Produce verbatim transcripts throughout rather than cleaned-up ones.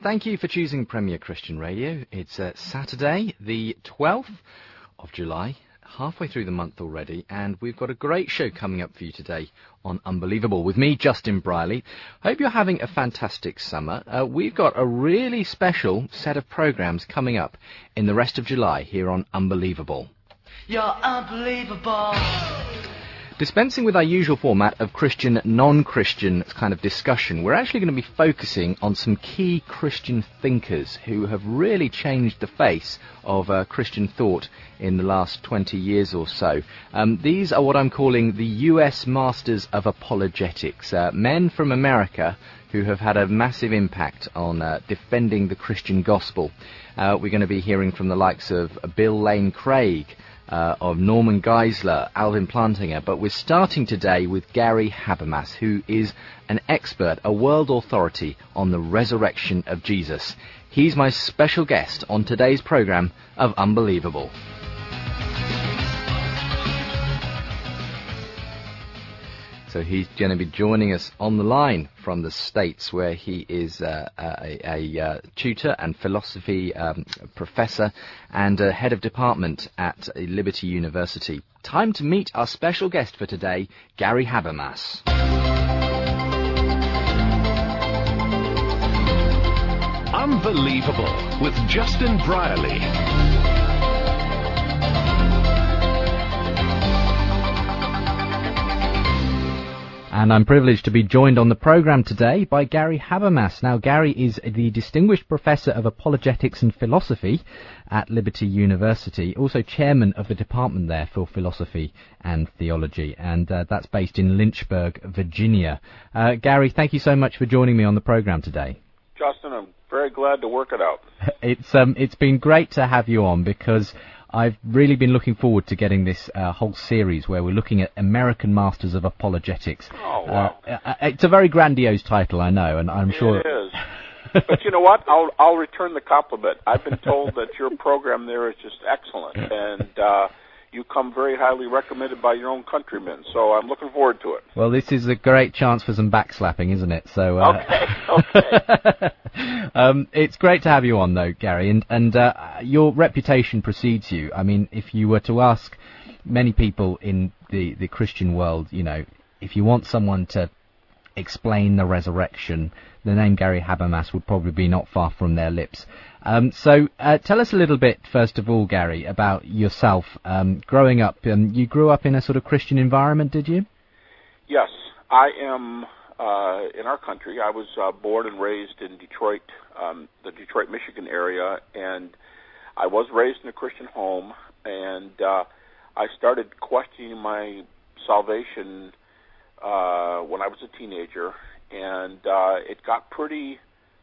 thank you for choosing Premier Christian Radio. It's uh, Saturday, the twelfth of July, halfway through the month already, and we've got a great show coming up for you today on Unbelievable with me, Justin Briley. Hope you're having a fantastic summer. Uh, we've got a really special set of programs coming up in the rest of July here on Unbelievable. You're unbelievable. Dispensing with our usual format of Christian, non-Christian kind of discussion, we're actually going to be focusing on some key Christian thinkers who have really changed the face of uh, Christian thought in the last twenty years or so. Um, these are what I'm calling the U S Masters of Apologetics, uh, men from America who have had a massive impact on uh, defending the Christian gospel. Uh, we're going to be hearing from the likes of Bill Lane Craig, Uh, of Norman Geisler, Alvin Plantinga, but we're starting today with Gary Habermas, who is an expert, a world authority on the resurrection of Jesus. He's my special guest on today's program of Unbelievable. So he's going to be joining us on the line from the States, where he is uh, a, a, a tutor and philosophy um, professor and uh, head of department at Liberty University. Time to meet our special guest for today, Gary Habermas. Unbelievable with Justin Briley. And I'm privileged to be joined on the program today by Gary Habermas. Now, Gary is the Distinguished Professor of Apologetics and Philosophy at Liberty University, also chairman of the department there for philosophy and theology, and uh, that's based in Lynchburg, Virginia. Uh, Gary, thank you so much for joining me on the program today. Justin, I'm very glad to work it out. It's um, it's been great to have you on, because I've really been looking forward to getting this uh, whole series where we're looking at American Masters of Apologetics. Oh, wow. Uh, it's a very grandiose title, I know, and I'm it sure... It is. But you know what? I'll I'll return the compliment. I've been told that your program there is just excellent, and uh, you come very highly recommended by your own countrymen, so I'm looking forward to it. Well, this is a great chance for some backslapping, isn't it? So, uh, okay, okay. um, it's great to have you on, though, Gary, and, and uh, your reputation precedes you. I mean, if you were to ask many people in the, the Christian world, you know, if you want someone to explain the resurrection, the name Gary Habermas would probably be not far from their lips. Um, so uh, tell us a little bit, first of all, Gary, about yourself. Um, growing up, um, you grew up in a sort of Christian environment, did you? Yes, I am uh, in our country. I was uh, born and raised in Detroit, um, the Detroit, Michigan area, and I was raised in a Christian home, and uh, I started questioning my salvation uh, when I was a teenager, and uh, it got pretty...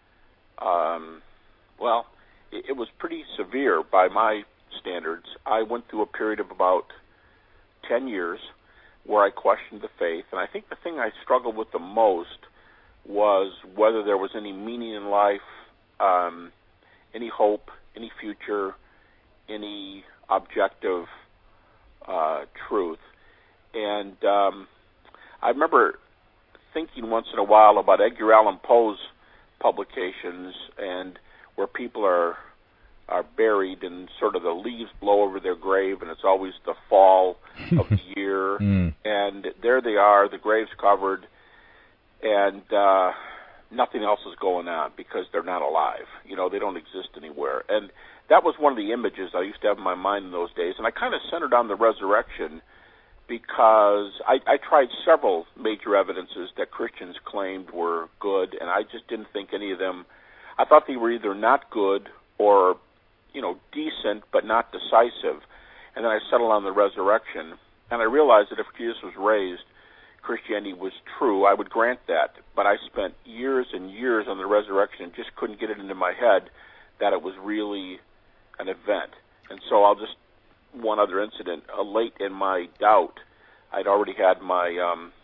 Um, Well, it was pretty severe by my standards. I went through a period of about ten years where I questioned the faith, and I think the thing I struggled with the most was whether there was any meaning in life, um, any hope, any future, any objective uh, truth. And um, I remember thinking once in a while about Edgar Allan Poe's publications, and where people are are buried and sort of the leaves blow over their grave, and it's always the fall of the year, mm. and there they are, the grave's covered, and uh, nothing else is going on because they're not alive. You know, they don't exist anywhere. And that was one of the images I used to have in my mind in those days, and I kind of centered on the resurrection because I, I tried several major evidences that Christians claimed were good, and I just didn't think any of them. I thought they were either not good or, you know, decent but not decisive. And then I settled on the resurrection. And I realized that if Jesus was raised, Christianity was true. I would grant that. But I spent years and years on the resurrection and just couldn't get it into my head that it was really an event. And so I'll just, one other incident. Uh, late in my doubt, I'd already had my, um,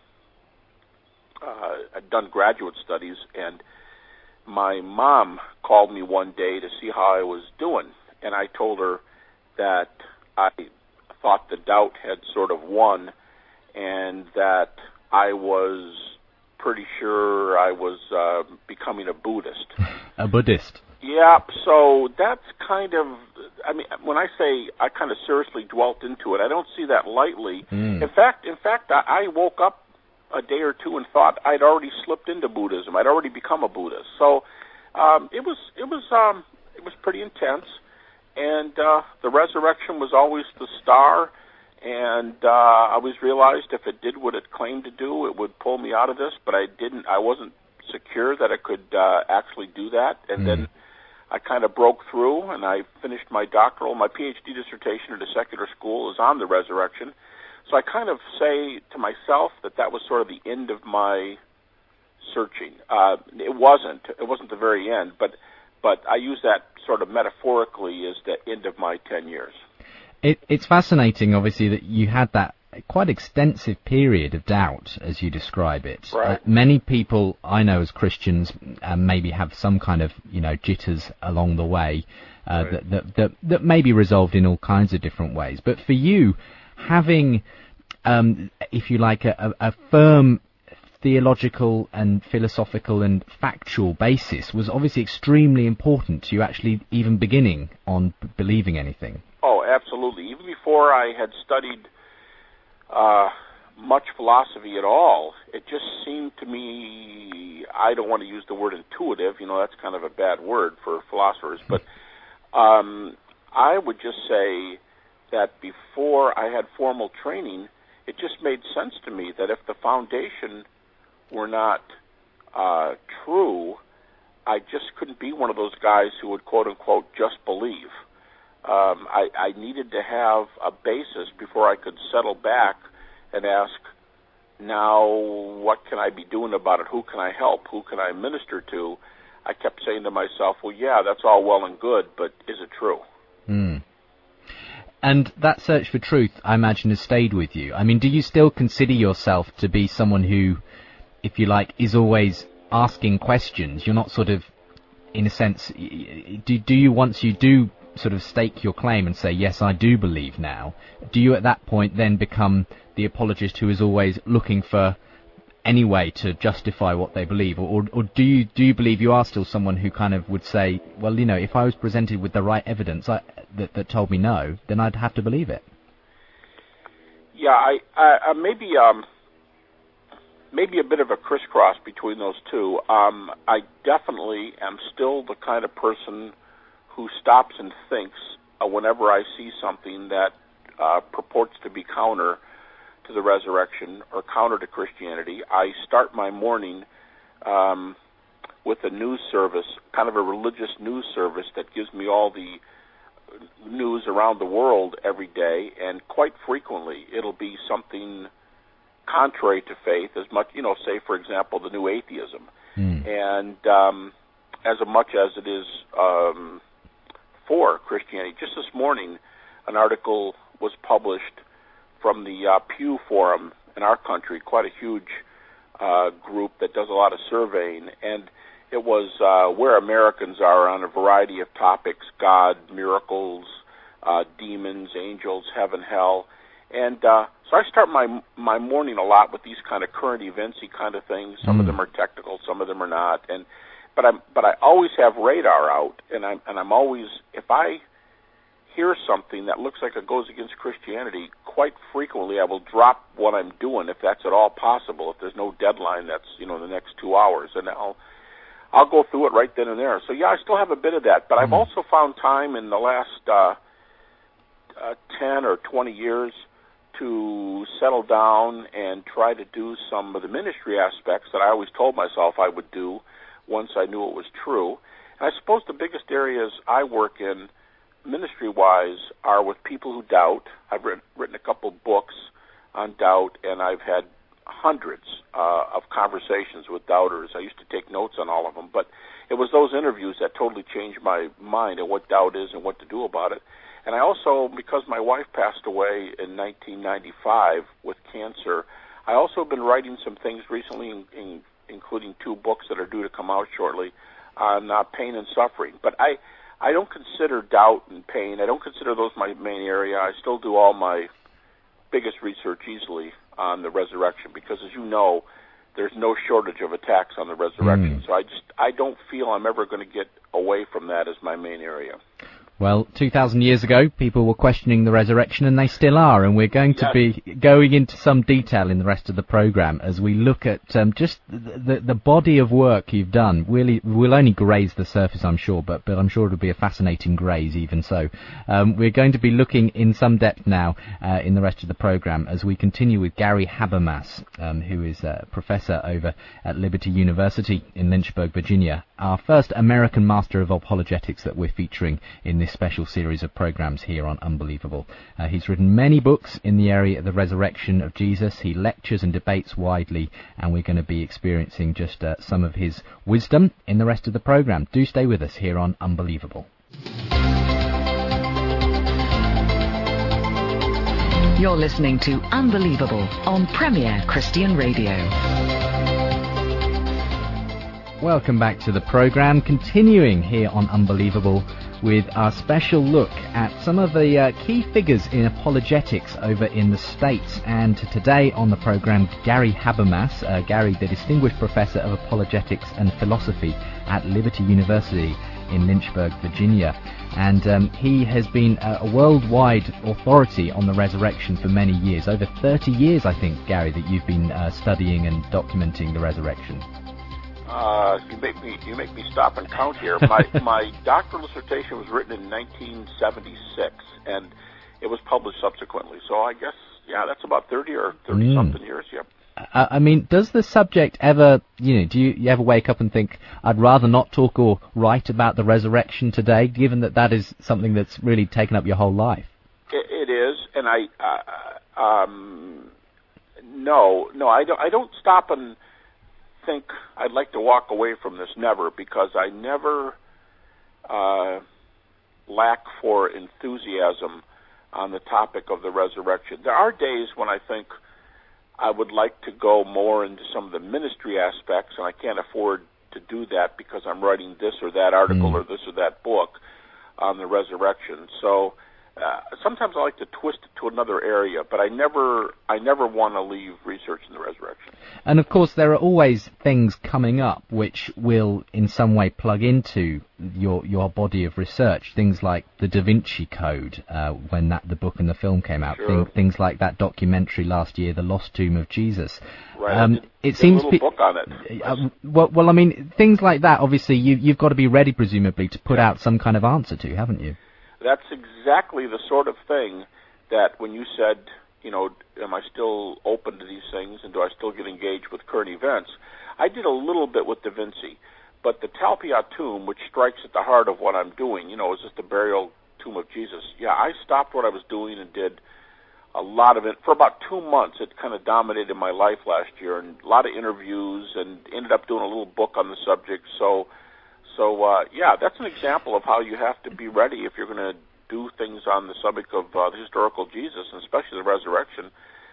uh, I'd done graduate studies, and my mom called me one day to see how I was doing, and I told her that I thought the doubt had sort of won and that I was pretty sure I was uh, becoming a Buddhist. A Buddhist. Yeah, so that's kind of, I mean, when I say I kind of seriously dwelt into it, I don't see that lightly. Mm. In fact, in fact, I, I woke up a day or two and thought I'd already slipped into Buddhism. I'd already become a Buddhist. So um, it was, it was, um, it was pretty intense. And uh, the resurrection was always the star. And uh, I always realized if it did what it claimed to do, it would pull me out of this. But I didn't. I wasn't secure that I could uh, actually do that. And mm. then I kind of broke through, and I finished my doctoral. My P H D dissertation at a secular school is on the resurrection. So I kind of say to myself that that was sort of the end of my searching. Uh, it wasn't. It wasn't the very end, but but I use that sort of metaphorically as the end of my ten years. It, it's fascinating, obviously, that you had that quite extensive period of doubt, as you describe it. Right. Uh, many people I know as Christians uh, maybe have some kind of, you know, jitters along the way uh, right. that, that, that, that may be resolved in all kinds of different ways. But for you, having, um, if you like, a, a firm theological and philosophical and factual basis was obviously extremely important to you actually even beginning on b- believing anything. Oh, absolutely. Even before I had studied uh, much philosophy at all, it just seemed to me, I don't want to use the word intuitive, you know, that's kind of a bad word for philosophers, but um, I would just say that before I had formal training, it just made sense to me that if the foundation were not uh, true, I just couldn't be one of those guys who would, quote-unquote, just believe. Um, I, I needed to have a basis before I could settle back and ask, now what can I be doing about it? Who can I help? Who can I minister to? I kept saying to myself, well, yeah, that's all well and good, but is it true? Mm. And that search for truth, I imagine, has stayed with you. I mean, do you still consider yourself to be someone who, if you like, is always asking questions? You're not sort of, in a sense, do, do you, once you do sort of stake your claim and say, yes, I do believe now, do you at that point then become the apologist who is always looking for any way to justify what they believe? Or, or do you do you believe you are still someone who kind of would say, well, you know, if I was presented with the right evidence I, that, that told me no, then I'd have to believe it? Yeah, I, I, I maybe um, maybe a bit of a crisscross between those two. Um, I definitely am still the kind of person who stops and thinks uh, whenever I see something that uh, purports to be counter to the resurrection or counter to Christianity. I start my morning um, with a news service, kind of a religious news service that gives me all the news around the world every day, and quite frequently it'll be something contrary to faith, as much, you know, say, for example, the new atheism. Mm. And um, as much as it is um, for Christianity. Just this morning, an article was published from the uh, Pew Forum in our country, quite a huge uh, group that does a lot of surveying, and it was uh, where Americans are on a variety of topics: God, miracles, uh, demons, angels, heaven, hell. And uh, so I start my my morning a lot with these kind of current eventsy kind of things. Some mm. of them are technical, some of them are not. And but I'm but I always have radar out, and I'm and I'm always, if I hear something that looks like it goes against Christianity, quite frequently I will drop what I'm doing if that's at all possible. If there's no deadline, that's, you know, the next two hours, and I'll I'll go through it right then and there. So yeah, I still have a bit of that, but mm. I've also found time in the last uh, uh, ten or twenty years to settle down and try to do some of the ministry aspects that I always told myself I would do once I knew it was true. And I suppose the biggest areas I work in ministry-wise are with people who doubt. I've written, written a couple books on doubt, and I've had hundreds uh, of conversations with doubters. I used to take notes on all of them, but it was those interviews that totally changed my mind on what doubt is and what to do about it. And I also, because my wife passed away in nineteen ninety-five with cancer, I also have been writing some things recently, in, in, including two books that are due to come out shortly on uh, pain and suffering. But I, I don't consider doubt and pain, I don't consider those my main area. I still do all my biggest research easily on the resurrection because, as you know, there's no shortage of attacks on the resurrection. Mm. So I just I don't feel I'm ever going to get away from that as my main area. Well, two thousand years ago, people were questioning the resurrection, and they still are, and we're going to Yes. be going into some detail in the rest of the program as we look at um, just the, the, the body of work you've done. Really, we'll only graze the surface, I'm sure, but, but I'm sure it'll be a fascinating graze even so. Um, we're going to be looking in some depth now uh, in the rest of the program as we continue with Gary Habermas, um, who is a professor over at Liberty University in Lynchburg, Virginia, our first American Master of Apologetics that we're featuring in this special series of programs here on Unbelievable. Uh, he's written many books in the area of the resurrection of Jesus. He lectures and debates widely, and we're going to be experiencing just uh, some of his wisdom in the rest of the program. Do stay with us here on Unbelievable. You're listening to Unbelievable on Premier Christian Radio. Welcome back to the program, continuing here on Unbelievable with our special look at some of the uh, key figures in apologetics over in the States. And today on the program, Gary Habermas, uh, Gary, the Distinguished Professor of Apologetics and Philosophy at Liberty University in Lynchburg, Virginia. And um, he has been a, a worldwide authority on the resurrection for many years, over thirty years, I think, Gary, that you've been uh, studying and documenting the resurrection. Uh, you make me you make me stop and count here. My my doctoral dissertation was written in nineteen seventy-six, and it was published subsequently. So I guess yeah, that's about thirty or thirty mm. something years. Yep. Uh, I mean, does the subject ever, you know, do you, you ever wake up and think, I'd rather not talk or write about the resurrection today, given that that is something that's really taken up your whole life? It, it is, and I uh, um, no no I don't I don't stop and think I'd like to walk away from this, never, because I never uh, lack for enthusiasm on the topic of the resurrection. There are days when I think I would like to go more into some of the ministry aspects, and I can't afford to do that because I'm writing this or that article mm. or this or that book on the resurrection. So uh, sometimes I like to twist it to another area, but I never I never want to leave research in the resurrection. And of course there are always things coming up which will in some way plug into your your body of research, things like the Da Vinci Code, uh, when that the book and the film came out, sure. Thing, things like that documentary last year, The Lost Tomb of Jesus. Right. Um, did, it did seems a little book on it. Uh, well, well, I mean, things like that, obviously you, you've got to be ready, presumably, to put yeah. out some kind of answer to, haven't you? That's exactly the sort of thing that when you said, you know, am I still open to these things and do I still get engaged with current events? I did a little bit with Da Vinci, but the Talpiot tomb, which strikes at the heart of what I'm doing, you know, is just the burial tomb of Jesus. Yeah, I stopped what I was doing and did a lot of it. For about two months, it kind of dominated my life last year, and a lot of interviews, and ended up doing a little book on the subject. So, so uh, yeah, that's an example of how you have to be ready if you're going to do things on the subject of uh, the historical Jesus, and especially the resurrection.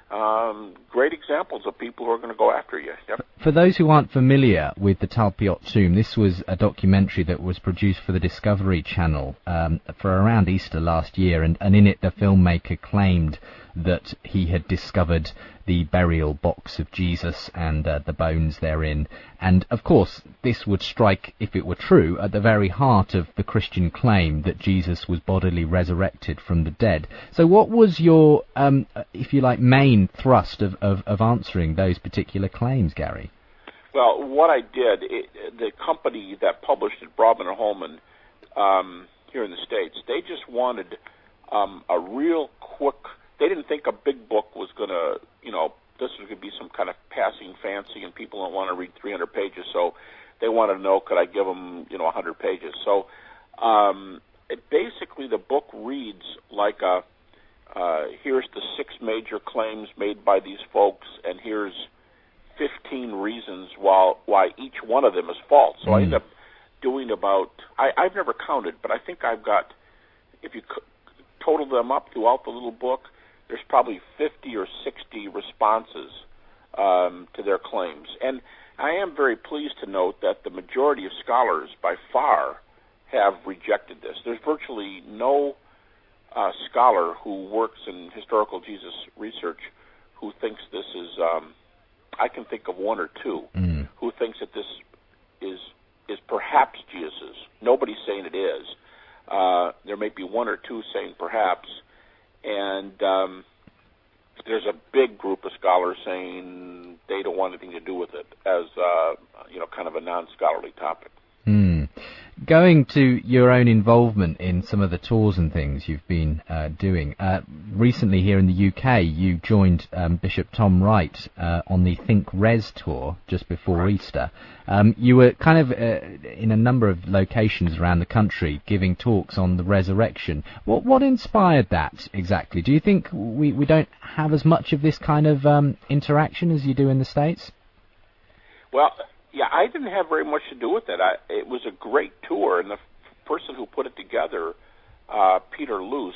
Um, great examples of people who are going to go after you. Yep. For those who aren't familiar with the Talpiot tomb, this was a documentary that was produced for the Discovery Channel um, for around Easter last year, and, and in it the filmmaker claimed that he had discovered the burial box of Jesus and uh, the bones therein. And, of course, this would strike, if it were true, at the very heart of the Christian claim that Jesus was bodily resurrected from the dead. So what was your, um, if you like, main thrust of, of, of answering those particular claims, Gary? Well, what I did, it, the company that published it, Broadman and Holman, um, here in the States, they just wanted um, a real quick... They didn't think a big book was going to, you know, this was going to be some kind of passing fancy, and people don't want to read three hundred pages, so they wanted to know, could I give them, you know, one hundred pages. So um, it basically, the book reads like a, uh, here's the six major claims made by these folks, and here's fifteen reasons why, why each one of them is false. So mm. I end up doing about, I, I've never counted, but I think I've got, if you c- total them up throughout the little book, there's probably fifty or sixty responses um, to their claims. And I am very pleased to note that the majority of scholars, by far, have rejected this. There's virtually no uh, scholar who works in historical Jesus research who thinks this is um, I can think of one or two mm. who thinks that this is is perhaps Jesus's. Nobody's saying it is. Uh, there may be one or two saying perhaps, and um, there's a big group of scholars saying they don't want anything to do with it as uh, you know, kind of a non-scholarly topic. Mm. Going to your own involvement in some of the tours and things you've been uh, doing, uh, recently here in the U K you joined um, Bishop Tom Wright uh, on the Think Res tour just before right. Easter. Um, you were kind of uh, in a number of locations around the country giving talks on the resurrection. What what inspired that exactly? Do you think we, we don't have as much of this kind of um, interaction as you do in the States? Well, yeah, I didn't have very much to do with it. I, it was a great tour, and the f- person who put it together, uh, Peter Luce,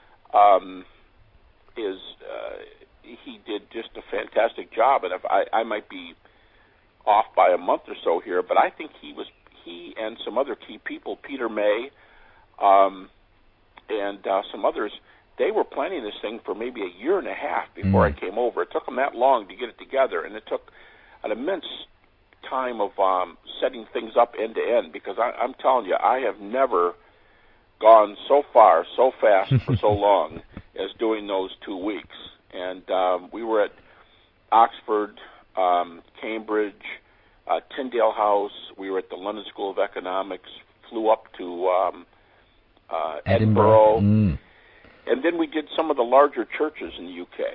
um, is uh, he did just a fantastic job. And if I, I might be off by a month or so here, but I think he was he and some other key people, Peter May, um, and uh, some others. They were planning this thing for maybe a year and a half before mm. I came over. It took them that long to get it together, and it took an immense time of um, setting things up end to end, because I, I'm telling you, I have never gone so far, so fast, for so long as doing those two weeks. And um, we were at Oxford, um, Cambridge, uh, Tyndale House. We were at the London School of Economics. Flew up to um, uh, Edinburgh, Edinburgh. Mm. and then we did some of the larger churches in the U K.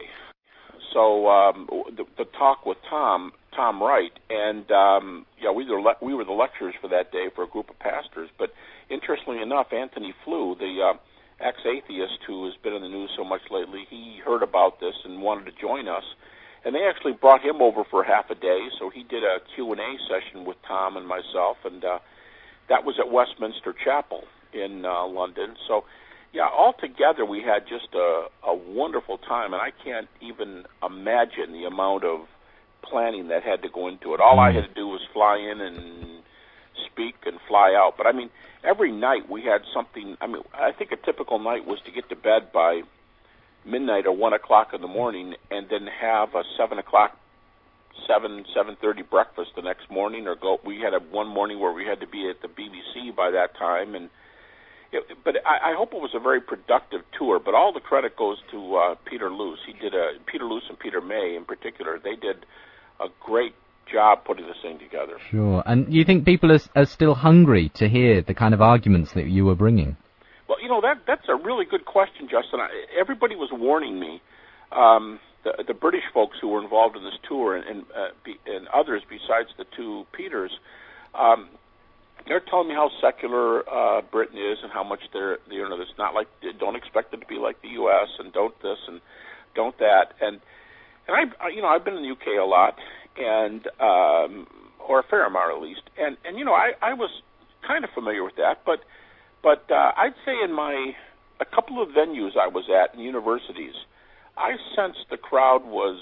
So um, the, the talk with Tom. Tom Wright, and um, yeah, we were le- we were the lecturers for that day for a group of pastors. But interestingly enough, Anthony Flew, the uh, ex-atheist who has been in the news so much lately, he heard about this and wanted to join us, and they actually brought him over for half a day. So he did a Q and A session with Tom and myself, and uh, that was at Westminster Chapel in uh, London. So yeah, altogether we had just a, a wonderful time, and I can't even imagine the amount of planning that had to go into it. All I had to do was fly in and speak and fly out. But I mean, every night we had something. I mean, I think a typical night was to get to bed by midnight or one o'clock in the morning, and then have a seven o'clock, seven seven thirty breakfast the next morning. Or go. We had a one morning where we had to be at the B B C by that time, and it, but I, I hope it was a very productive tour. But all the credit goes to uh, Peter Luce. He did a Peter Luce and Peter May in particular. They did a great job putting this thing together. Sure. And you think people are, are still hungry to hear the kind of arguments that you were bringing? Well, you know, that that's a really good question, Justin. I, everybody was warning me, um, the, the British folks who were involved in this tour, and and, uh, be, and others besides the two Peters, um, they're telling me how secular uh, Britain is and how much they're, you know, it's not like, don't expect it to be like the U S, and don't this and don't that. And And I, you know, I've been in the U K a lot, and um, or a fair amount at least, and and you know, I, I was kind of familiar with that, but but uh, I'd say in my a couple of venues I was at in universities, I sensed the crowd was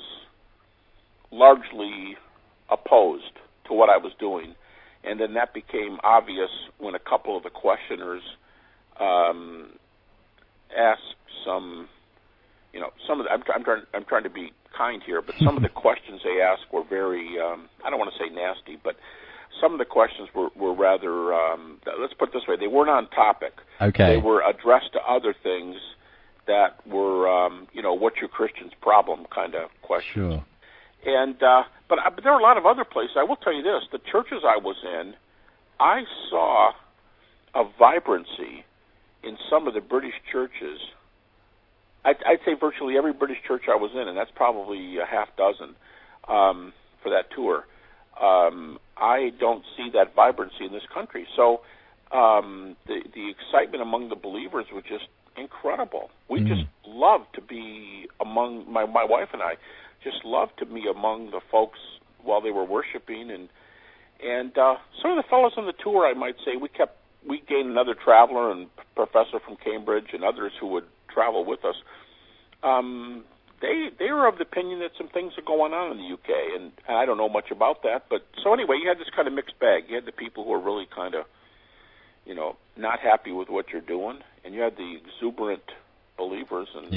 largely opposed to what I was doing, and then that became obvious when a couple of the questioners um, asked some, you know, some of the, I'm, I'm trying I'm trying to be kind here, but some of the questions they asked were very, um, I don't want to say nasty, but some of the questions were, were rather, um, let's put it this way, they weren't on topic. Okay. They were addressed to other things that were, um, you know, what's your Christian's problem kind of questions. Sure. And, uh, but, but there are a lot of other places. I will tell you this, the churches I was in, I saw a vibrancy in some of the British churches. I'd, I'd say virtually every British church I was in, and that's probably a half dozen um, for that tour. Um, I don't see that vibrancy in this country. So um, the the excitement among the believers was just incredible. We mm. just love to be among, my, my wife and I just loved to be among the folks while they were worshiping. And and uh, some of the fellows on the tour, I might say, we kept, we gained another traveler and professor from Cambridge and others who would travel with us. Um, they they were of the opinion that some things are going on in the U K, and, and I don't know much about that. But so anyway, you had this kind of mixed bag. You had the people who are really kind of, you know, not happy with what you're doing, and you had the exuberant believers, and yeah.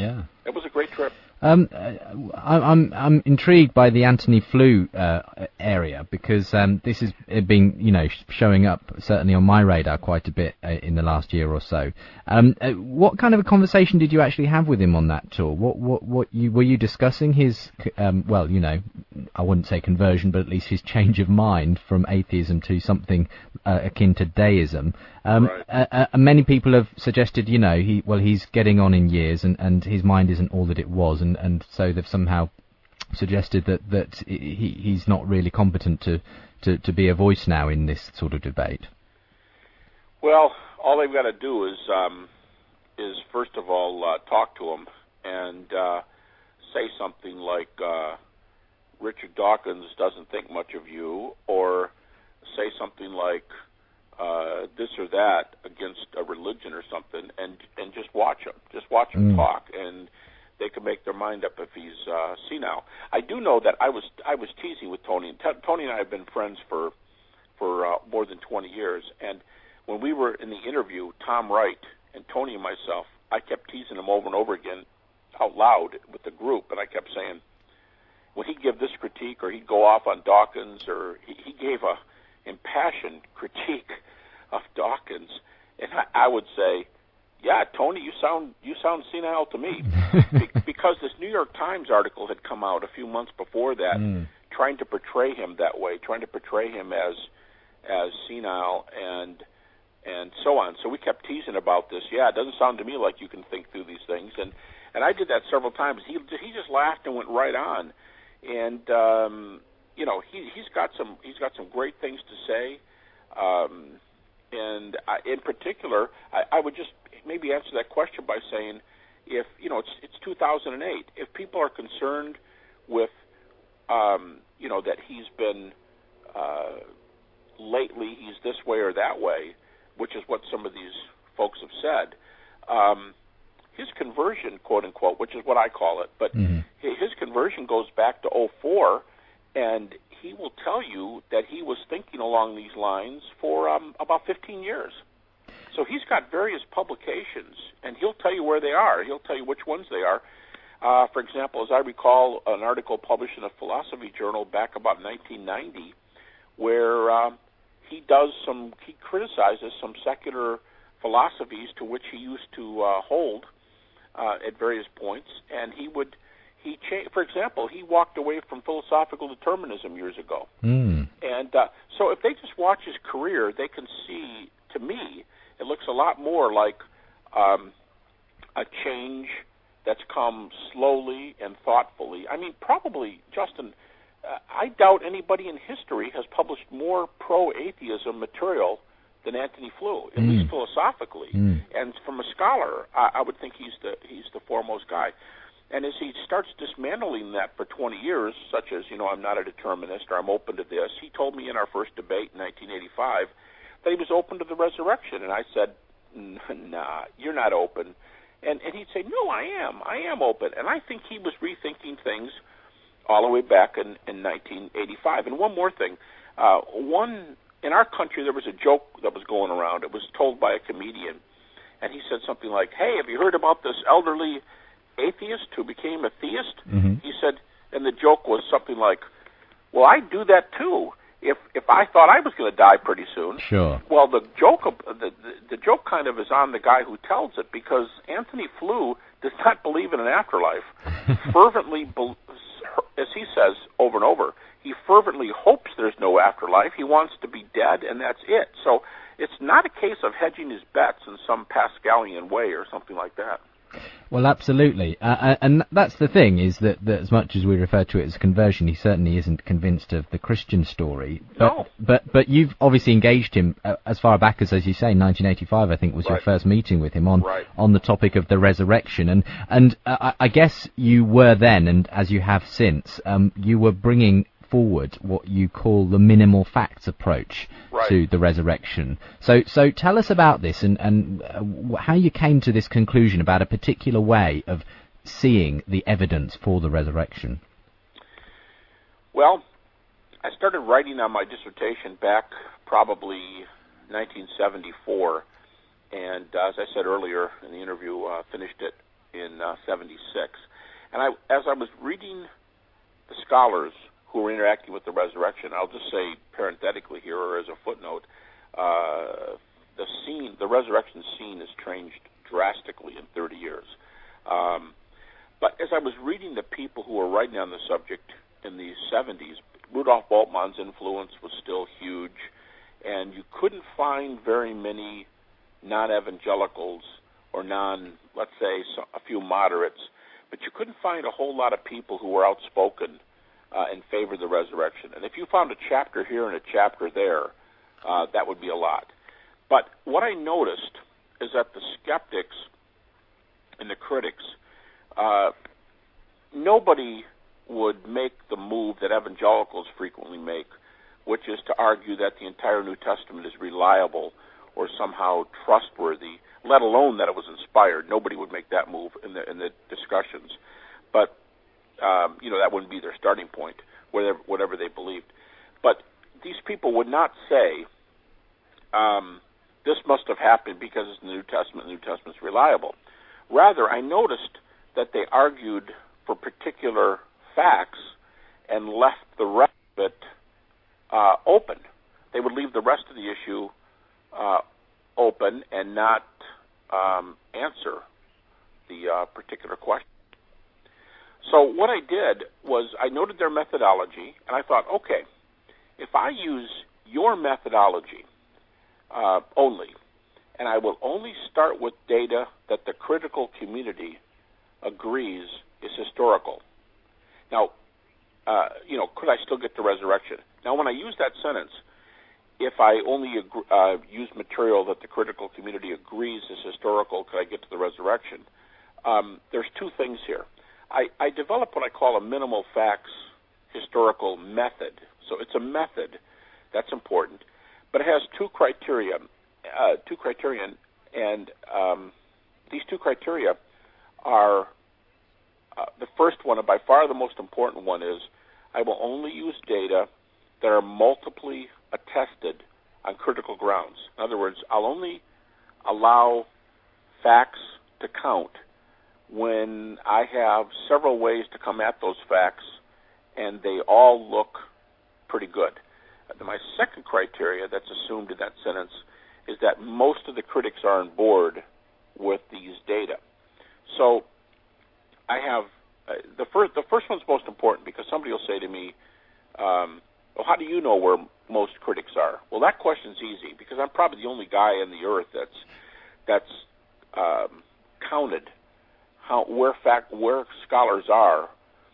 it was a great trip. Um, I, I'm I'm intrigued by the Antony Flew uh, area because um, this has been, you know, showing up certainly on my radar quite a bit uh, in the last year or so. Um, uh, what kind of a conversation did you actually have with him on that tour? What what what you were you discussing his um, well, you know, I wouldn't say conversion, but at least his change of mind from atheism to something uh, akin to deism. Um, right. uh, uh, many people have suggested, you know, he well he's getting on in years and, and his mind isn't all that it was. And And, and so they've somehow suggested that, that he, he's not really competent to, to, to be a voice now in this sort of debate. Well, all they've got to do is um, is first of all uh, talk to him and uh, say something like uh, Richard Dawkins doesn't think much of you, or say something like uh, this or that against a religion or something, and and just watch him, just watch him mm. talk, and they can make their mind up if he's uh, senile. I do know that I was I was teasing with Tony. And T- Tony and I have been friends for for uh, more than twenty years. And when we were in the interview, Tom Wright and Tony and myself, I kept teasing him over and over again out loud with the group, and I kept saying, when he'd give this critique or he'd go off on Dawkins, or he, he gave a impassioned critique of Dawkins, and I, I would say, yeah, Tony, you sound you sound senile to me, Be- because this New York Times article had come out a few months before that, mm. trying to portray him that way, trying to portray him as as senile and and so on. So we kept teasing about this. Yeah, it doesn't sound to me like you can think through these things, and and I did that several times. He he just laughed and went right on, and um, you know he he's got some he's got some great things to say. Um, And I, in particular, I, I would just maybe answer that question by saying, if you know, it's it's two thousand eight. If people are concerned with, um, you know, that he's been uh, lately he's this way or that way, which is what some of these folks have said, um, his conversion, quote unquote, which is what I call it, but mm-hmm. his conversion goes back to oh four, and he will tell you that he was thinking along these lines for um, about fifteen years. So he's got various publications, and he'll tell you where they are. He'll tell you which ones they are. Uh, for example, as I recall, an article published in a philosophy journal back about nineteen ninety, where uh, he does some, he criticizes some secular philosophies to which he used to uh, hold uh, at various points, and he would. He, cha- for example, he walked away from philosophical determinism years ago. Mm. And uh, so if they just watch his career, they can see, to me, it looks a lot more like um, a change that's come slowly and thoughtfully. I mean, probably, Justin, uh, I doubt anybody in history has published more pro-atheism material than Antony Flew, at mm. least philosophically. Mm. And from a scholar, I, I would think he's the he's the foremost guy. And as he starts dismantling that for twenty years, such as, you know, I'm not a determinist or I'm open to this, he told me in our first debate in nineteen eighty-five that he was open to the resurrection. And I said, nah, you're not open. And, and he'd say, no, I am. I am open. And I think he was rethinking things all the way back in, in nineteen eighty-five. And one more thing. Uh, one, in our country, there was a joke that was going around. It was told by a comedian. And he said something like, hey, have you heard about this elderly atheist who became a theist? Mm-hmm. He said, and the joke was something like, well, I'd do that too if if I thought I was going to die pretty soon. Sure. Well, the joke the, the the joke kind of is on the guy who tells it, because Antony Flew does not believe in an afterlife. fervently, be, as he says over and over, he fervently hopes there's no afterlife. He wants to be dead, and that's it. So it's not a case of hedging his bets in some Pascalian way or something like that. Well, absolutely, uh, and that's the thing, is that, that as much as we refer to it as conversion, he certainly isn't convinced of the Christian story. But, no. But but you've obviously engaged him uh, as far back as, as you say, nineteen eighty-five, I think, was right. your first meeting with him on right. on the topic of the resurrection. And and uh, I guess you were then, and as you have since, um, you were bringing forward what you call the minimal facts approach right. to the resurrection. So so tell us about this, and, and uh, how you came to this conclusion about a particular way of seeing the evidence for the resurrection. Well, I started writing on my dissertation back probably nineteen seventy-four, and uh, as I said earlier in the interview, uh, finished it in uh, seventy-six. And I, as I was reading the scholars who were interacting with the resurrection, I'll just say parenthetically here, or as a footnote, uh, the scene, the resurrection scene has changed drastically in thirty years. Um, but as I was reading the people who were writing on the subject in the seventies, Rudolf Bultmann's influence was still huge, and you couldn't find very many non-evangelicals or non, let's say, so, a few moderates, but you couldn't find a whole lot of people who were outspoken uh, in favor of the resurrection. And if you found a chapter here and a chapter there, uh, that would be a lot. But what I noticed is that the skeptics and the critics, uh, nobody would make the move that evangelicals frequently make, which is to argue that the entire New Testament is reliable or somehow trustworthy, let alone that it was inspired. Nobody would make that move in the in the discussions. But, um, you know, that wouldn't be their starting point, whatever, whatever they believed. But these people would not say, um, this must have happened because it's the New Testament, the New Testament's reliable. Rather, I noticed that they argued for particular facts and left the rest of it uh, open. They would leave the rest of the issue uh, open and not um, answer the uh, particular question. So what I did was I noted their methodology, and I thought, okay, if I use your methodology uh, only, and I will only start with data that the critical community agrees is historical. Now, uh, you know, could I still get the resurrection? Now, when I use that sentence, if I only agree, uh, use material that the critical community agrees is historical, could I get to the resurrection? Um, there's two things here. I, I developed what I call a minimal facts historical method. So it's a method that's important, but it has two criteria. Uh, two criterion, and um, these two criteria are uh, the first one, and by far the most important one, is I will only use data that are multiply attested on critical grounds. In other words, I'll only allow facts to count when I have several ways to come at those facts, and they all look pretty good. Uh, my second criteria that's assumed in that sentence is that most of the critics are on board with these data. So I have uh, the first. The first one's most important because somebody will say to me, um, "Well, how do you know where most critics are?" Well, that question's easy because I'm probably the only guy on the earth that's that's um, counted how where fact where scholars are,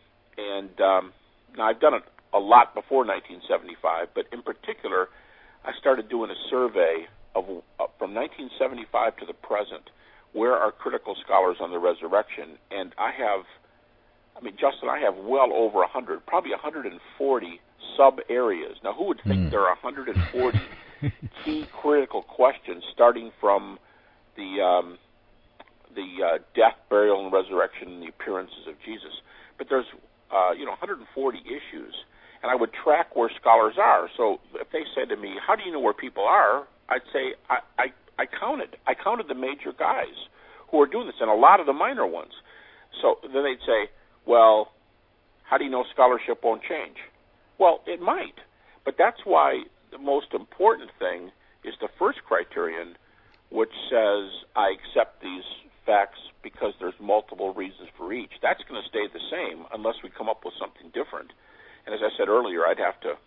and um, now I've done it a lot before nineteen seventy-five, but in particular, I started doing a survey of uh, from nineteen seventy-five to the present, where are critical scholars on the resurrection? And I have, I mean, Justin, I have well over one hundred, probably one hundred forty sub-areas. Now, who would think mm. there are one hundred forty key critical questions starting from the um, the uh, death, burial, and resurrection and the appearances of Jesus? But there's, uh, you know, one hundred forty issues, and I would track where scholars are. So if they said to me, how do you know where people are? I'd say I, I, I counted. I counted the major guys who are doing this, and a lot of the minor ones. So then they'd say, well, how do you know scholarship won't change? Well, it might, but that's why the most important thing is the first criterion, which says I accept these facts because there's multiple reasons for each. That's going to stay the same unless we come up with something different. And as I said earlier, I'd have to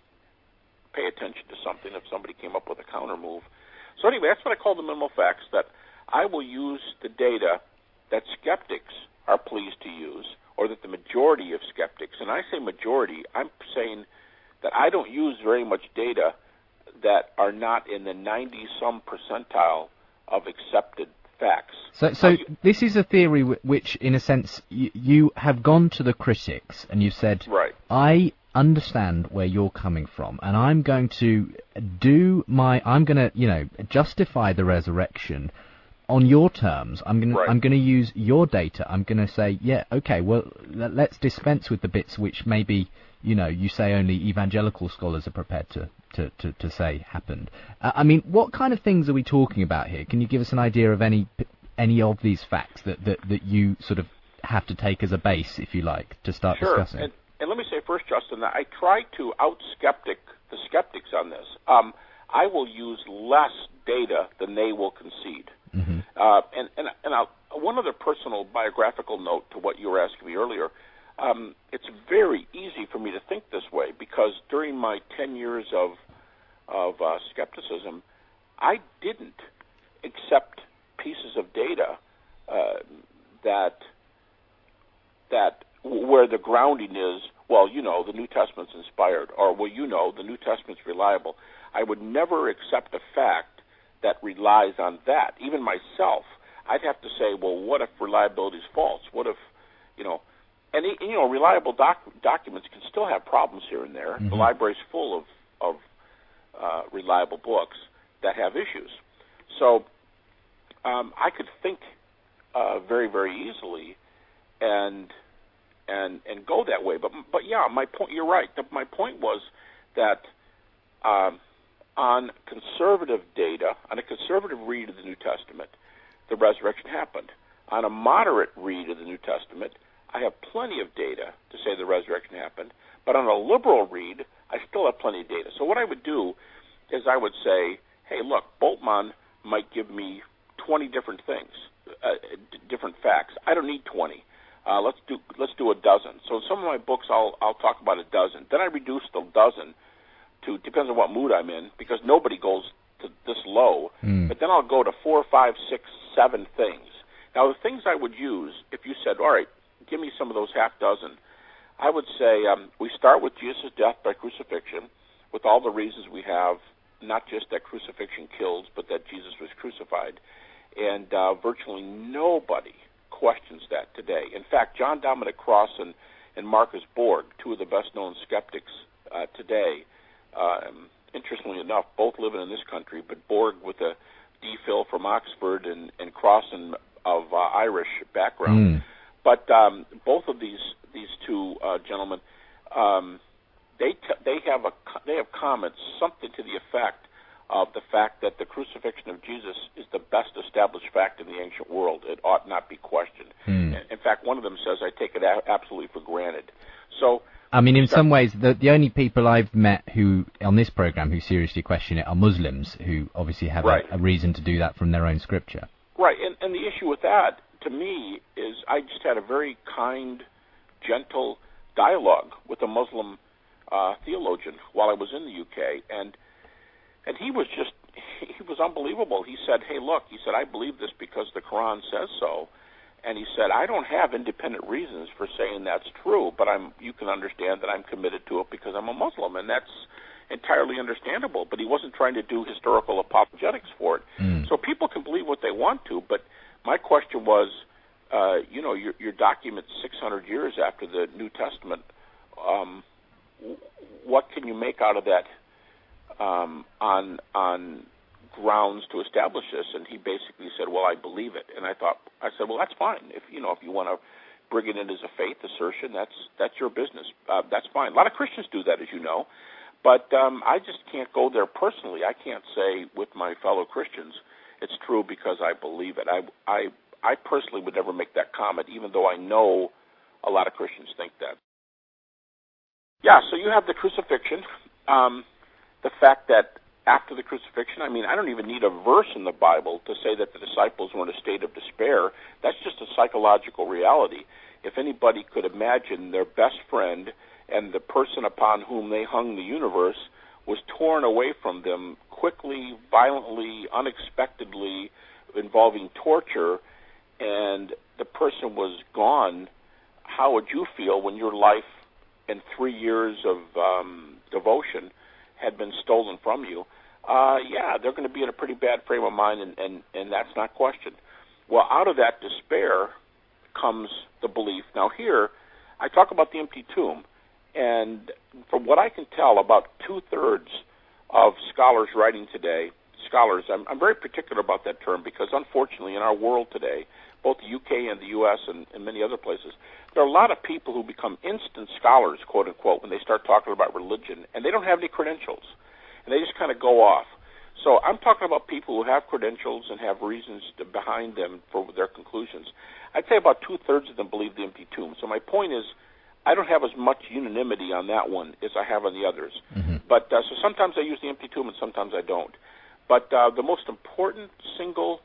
pay attention to something if somebody came up with a counter move. So anyway, that's what I call the minimal facts, that I will use the data that skeptics are pleased to use, or that the majority of skeptics, and I say majority, I'm saying that I don't use very much data that are not in the ninety-some percentile of accepted facts. So, so you, this is a theory w- which, in a sense, y- you have gone to the critics and you've said, right. I understand where you're coming from, and I'm going to do my, I'm going to, you know, justify the resurrection on your terms. I'm going right. I'm going to use your data. I'm going to say, yeah, okay, well, let's dispense with the bits which maybe, you know, you say only evangelical scholars are prepared to, to, to, to say happened. Uh, I mean, what kind of things are we talking about here? Can you give us an idea of any p- any of these facts that, that, that you sort of have to take as a base, if you like, to start sure. discussing? And, and let me say first, Justin, that I try to out-skeptic the skeptics on this. Um, I will use less data than they will concede. Mm-hmm. Uh, and and, and I'll, one other personal biographical note to what you were asking me earlier. Um, it's very easy for me to think this way because during my ten years of of uh, skepticism, I didn't accept pieces of data uh, that that where the grounding is, well, you know, the New Testament's inspired, or, well, you know, the New Testament's reliable. I would never accept a fact that relies on that. Even myself, I'd have to say, well, what if reliability is false? What if, you know, and, you know, reliable doc- documents can still have problems here and there. Mm-hmm. The library's full of, of uh, reliable books that have issues. So um, I could think uh, very, very easily and and and go that way. But but yeah, my point. You're right. The, my point was that um, on conservative data, on a conservative read of the New Testament, the resurrection happened. On a moderate read of the New Testament, I have plenty of data to say the resurrection happened. But on a liberal read, I still have plenty of data. So what I would do is I would say, hey, look, Bultmann might give me twenty different things, uh, d- different facts. I don't need twenty. Uh, let's do let's do a dozen. So in some of my books, I'll I'll talk about a dozen. Then I reduce the dozen to depends on what mood I'm in because nobody goes to this low. Mm. But then I'll go to four, five, six, seven things. Now the things I would use, if you said, all right, give me some of those half dozen, I would say um, we start with Jesus' death by crucifixion, with all the reasons we have, not just that crucifixion kills, but that Jesus was crucified, and uh, virtually nobody questions that today. In fact, John Dominic Cross and, and Marcus Borg, two of the best-known skeptics uh, today, um, interestingly enough, both living in this country, but Borg with a D Phil from Oxford and, and Cross and, of uh, Irish background. Mm. But um, both of these these two uh, gentlemen, um, they t- they have a they have comments something to the effect of the fact that the crucifixion of Jesus is the best established fact in the ancient world. It ought not be questioned. Hmm. In fact, one of them says, I take it a- absolutely for granted. So, I mean, in some ways, the, the only people I've met who, on this program, who seriously question it are Muslims, who obviously have right. a, a reason to do that from their own scripture. Right, and, and the issue with that, to me, is I just had a very kind, gentle dialogue with a Muslim uh, theologian while I was in the U K, and And he was just, he was unbelievable. He said, hey, look, he said, I believe this because the Quran says so. And he said, I don't have independent reasons for saying that's true, but I'm, you can understand that I'm committed to it because I'm a Muslim, and that's entirely understandable. But he wasn't trying to do historical apologetics for it. Mm. So people can believe what they want to, but my question was, uh, you know, your, your document six hundred years after the New Testament, um, what can you make out of that? Um, on on grounds to establish this, and he basically said, "Well, I believe it." And I thought, I said, "Well, that's fine. If you know, if you want to bring it in as a faith assertion, that's that's your business. Uh, that's fine. A lot of Christians do that, as you know, but um, I just can't go there personally. I can't say with my fellow Christians, it's true because I believe it. I I I personally would never make that comment, even though I know a lot of Christians think that. Yeah. So you have the crucifixion. Um, The fact that after the crucifixion, I mean, I don't even need a verse in the Bible to say that the disciples were in a state of despair. That's just a psychological reality. If anybody could imagine their best friend and the person upon whom they hung the universe was torn away from them quickly, violently, unexpectedly, involving torture, and the person was gone, how would you feel when your life and three years of um, devotion had been stolen from you? Uh, yeah, they're going to be in a pretty bad frame of mind, and, and, and that's not questioned. Well, out of that despair comes the belief. Now here, I talk about the empty tomb, and from what I can tell, about two-thirds of scholars writing today, scholars, I'm, I'm very particular about that term because unfortunately in our world today, both the U K and the U S and, and many other places, there are a lot of people who become instant scholars, quote-unquote, when they start talking about religion, and they don't have any credentials, and they just kind of go off. So I'm talking about people who have credentials and have reasons to, behind them for their conclusions. I'd say about two-thirds of them believe the empty tomb. So my point is, I don't have as much unanimity on that one as I have on the others. Mm-hmm. But uh, so sometimes I use the empty tomb and sometimes I don't. But uh, the most important single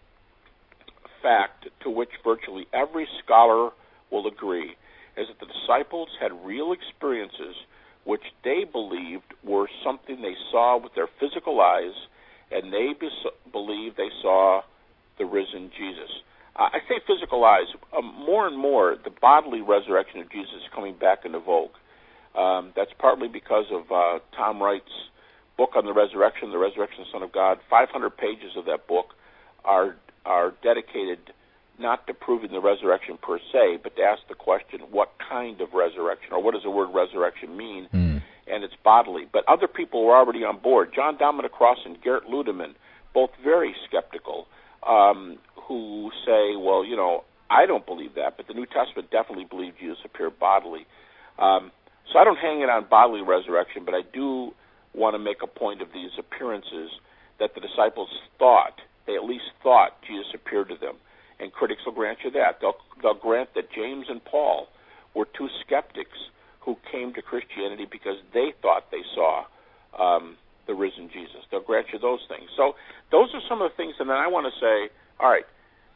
fact to which virtually every scholar will agree is that the disciples had real experiences which they believed were something they saw with their physical eyes, and they be- believed they saw the risen Jesus. Uh, I say physical eyes. Um, more and more, the bodily resurrection of Jesus is coming back into vogue. Um, that's partly because of uh, Tom Wright's book on the resurrection, The Resurrection of the Son of God. five hundred pages of that book are are dedicated not to proving the resurrection per se, but to ask the question, what kind of resurrection, or what does the word resurrection mean? Mm. And it's bodily. But other people were already on board. John Dominic Ross and Garrett Ludeman, both very skeptical, um, who say, well, you know, I don't believe that, but the New Testament definitely believed Jesus appeared bodily. Um, so I don't hang it on bodily resurrection, but I do want to make a point of these appearances that the disciples thought, they at least thought Jesus appeared to them. And critics will grant you that. They'll, they'll grant that James and Paul were two skeptics who came to Christianity because they thought they saw um, the risen Jesus. They'll grant you those things. So those are some of the things, and then I want to say, all right,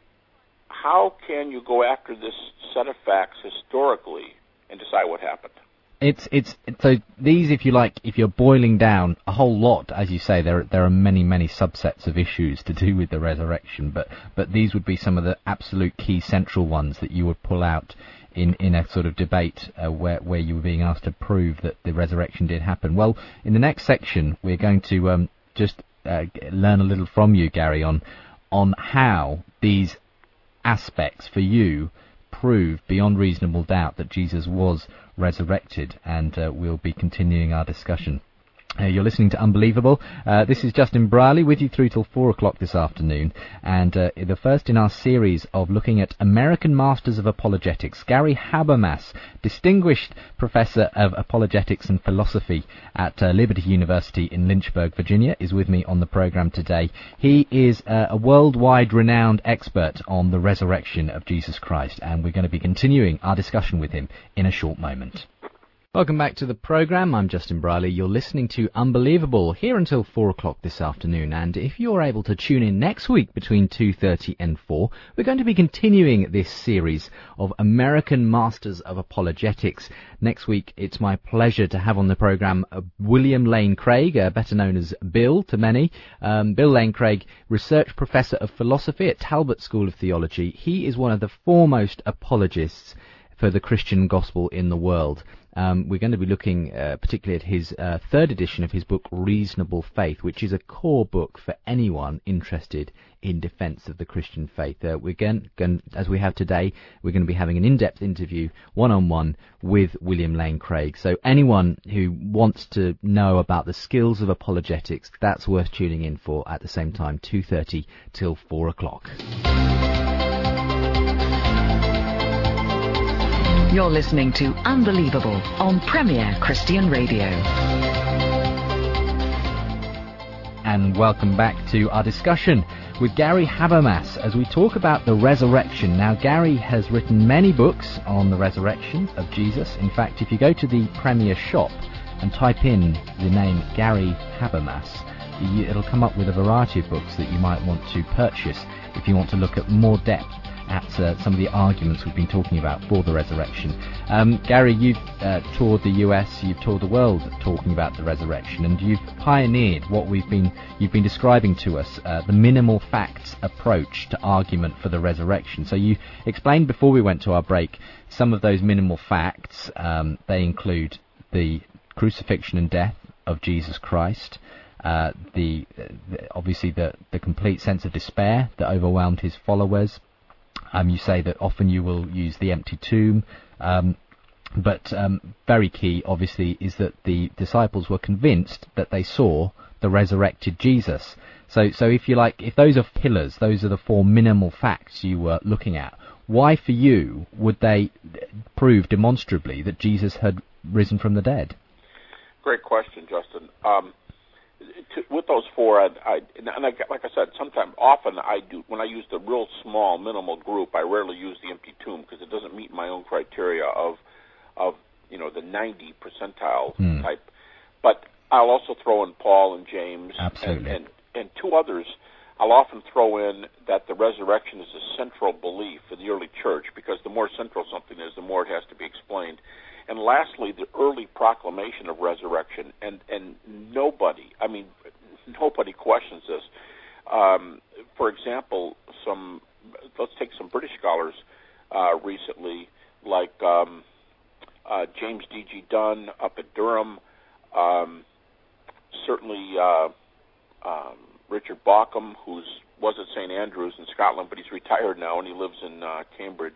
how can you go after this set of facts historically and decide what happened? It's it's so these, if you like, if you're boiling down a whole lot, as you say, there there are many many subsets of issues to do with the resurrection, but but these would be some of the absolute key central ones that you would pull out in in a sort of debate uh, where where you were being asked to prove that the resurrection did happen. Well, in the next section, we're going to um, just uh, learn a little from you, Gary, on on how these aspects for you prove beyond reasonable doubt that Jesus was resurrected, and uh, we'll be continuing our discussion. Uh, you're listening to Unbelievable. Uh, this is Justin Brierley with you through till four o'clock this afternoon, and uh, the first in our series of looking at American Masters of Apologetics. Gary Habermas, distinguished professor of apologetics and philosophy at uh, Liberty University in Lynchburg, Virginia, is with me on the program today. He is uh, a worldwide renowned expert on the resurrection of Jesus Christ, and we're going to be continuing our discussion with him in a short moment. Welcome back to the programme. I'm Justin Brierley. You're listening to Unbelievable here until four o'clock this afternoon, and if you're able to tune in next week between two thirty and four, we're going to be continuing this series of American Masters of Apologetics. Next week, it's my pleasure to have on the programme uh, William Lane Craig, uh, better known as Bill to many. Um, Bill Lane Craig, Research Professor of Philosophy at Talbot School of Theology. He is one of the foremost apologists for the Christian gospel in the world. Um, we're going to be looking uh, particularly at his uh, third edition of his book, Reasonable Faith, which is a core book for anyone interested in defence of the Christian faith. Uh, we're going, going, as we have today, we're going to be having an in-depth interview, one-on-one, with William Lane Craig. So anyone who wants to know about the skills of apologetics, that's worth tuning in for at the same time, two thirty till four o'clock. You're listening to Unbelievable on Premier Christian Radio. And welcome back to our discussion with Gary Habermas as we talk about the resurrection. Now, Gary has written many books on the resurrection of Jesus. In fact, if you go to the Premier shop and type in the name Gary Habermas, it'll come up with a variety of books that you might want to purchase if you want to look at more depth at uh, some of the arguments we've been talking about for the resurrection. Um, Gary, you've uh, toured the U S, you've toured the world talking about the resurrection, and you've pioneered what we've been you've been describing to us, uh, the minimal facts approach to argument for the resurrection. So you explained before we went to our break some of those minimal facts. Um, they include the crucifixion and death of Jesus Christ, uh, the, the obviously the, the complete sense of despair that overwhelmed his followers. Um, you say that often you will use the empty tomb, um, but um, very key, obviously, is that the disciples were convinced that they saw the resurrected Jesus. So, so if you like, if those are pillars, those are the four minimal facts you were looking at, why for you would they prove demonstrably that Jesus had risen from the dead? Great question, Justin. Um, to, with those four, I, I, and I, like I said, sometimes, often I do, when I use the real small, minimal group, I rarely use the empty tomb because it doesn't meet my own criteria of, of you know, the ninety percentile hmm. type. But I'll also throw in Paul and James Absolutely. and, and, and two others. I'll often throw in that the resurrection is a central belief in the early church, because the more central something is, the more it has to be explained. And lastly, the early proclamation of resurrection, and, and nobody, I mean, nobody questions this. Um, for example, some, let's take some British scholars uh, recently, like um, uh, James D G Dunn up at Durham, um, certainly uh, um, Richard Bauckham, who was at Saint Andrews in Scotland, but he's retired now, and he lives in uh, Cambridge.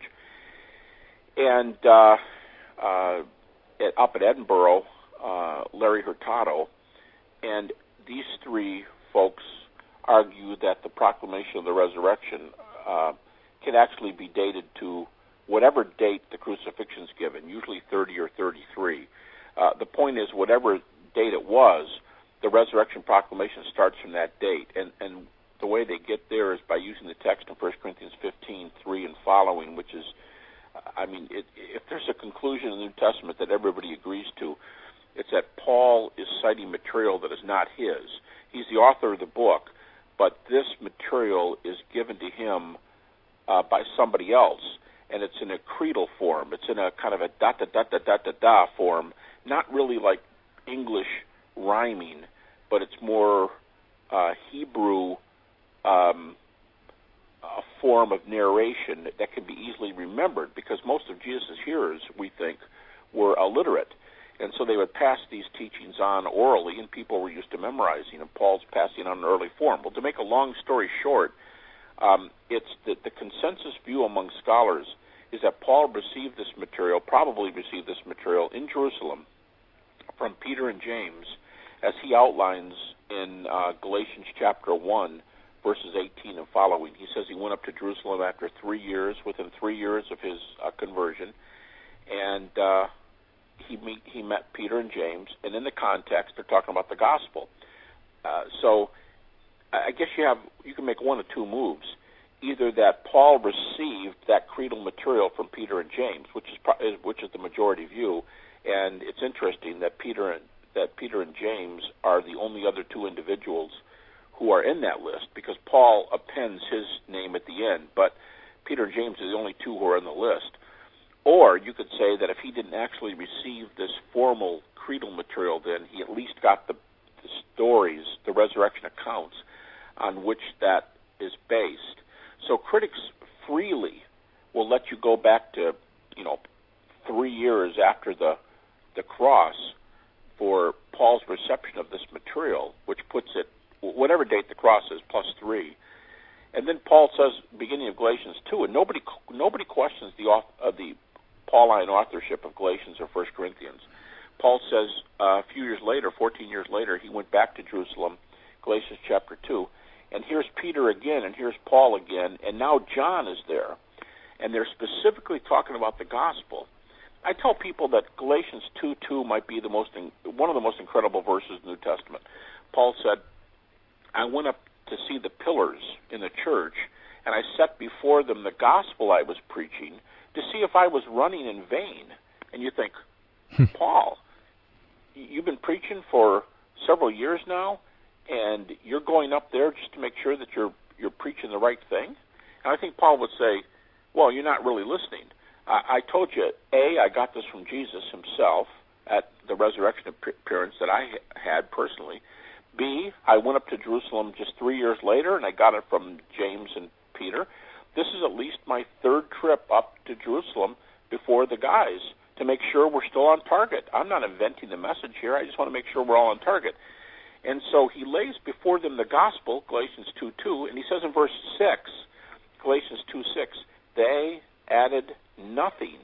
And uh, uh, at, up at Edinburgh, uh, Larry Hurtado. And these three folks argue that the proclamation of the resurrection uh, can actually be dated to whatever date the crucifixion's given, usually thirty or thirty-three. Uh, the point is, whatever date it was, the resurrection proclamation starts from that date, and, and the way they get there is by using the text in First Corinthians fifteen, three and following, which is, I mean, it, if there's a conclusion in the New Testament that everybody agrees to, it's that Paul is citing material that is not his. He's the author of the book, but this material is given to him uh, by somebody else, and it's in a creedal form. It's in a kind of a da-da-da-da-da-da-da form, not really like English rhyming, but it's more uh, Hebrew, um, a form of narration that can be easily remembered, because most of Jesus' hearers, we think, were illiterate. And so they would pass these teachings on orally, and people were used to memorizing, and Paul's passing on an early form. Well, to make a long story short, um, it's the, the consensus view among scholars is that Paul received this material, probably received this material in Jerusalem from Peter and James, as he outlines in uh, Galatians chapter one, verses eighteen and following. He says he went up to Jerusalem after three years, within three years of his uh, conversion, and uh, he, meet, he met Peter and James, and in the context, they're talking about the gospel. Uh, so I guess you have you can make one of two moves. Either that Paul received that creedal material from Peter and James, which is which is the majority view, and it's interesting that Peter and that Peter and James are the only other two individuals who are in that list, because Paul appends his name at the end, but Peter and James are the only two who are in the list. Or you could say that if he didn't actually receive this formal creedal material, then he at least got the, the stories, the resurrection accounts, on which that is based. So critics freely will let you go back to, you know, three years after the the cross for Paul's reception of this material, which puts it, whatever date the cross is, plus three. And then Paul says, beginning of Galatians two, and nobody nobody questions the uh, the Pauline authorship of Galatians or First Corinthians. Paul says uh, a few years later, fourteen years later, he went back to Jerusalem, Galatians chapter two, and here's Peter again, and here's Paul again, and now John is there, and they're specifically talking about the gospel. I tell people that Galatians two two might be the most in, one of the most incredible verses in the New Testament. Paul said, I went up to see the pillars in the church, and I set before them the gospel I was preaching to see if I was running in vain. And you think, Paul, you've been preaching for several years now, and you're going up there just to make sure that you're you're preaching the right thing? And I think Paul would say, well, you're not really listening. I, I told you, A, I got this from Jesus himself at the resurrection appearance that I had personally. B, I went up to Jerusalem just three years later, and I got it from James and Peter. This is at least my third trip up to Jerusalem before the guys to make sure we're still on target. I'm not inventing the message here. I just want to make sure we're all on target. And so he lays before them the gospel, Galatians two two, and he says in verse six, Galatians two six, they added nothing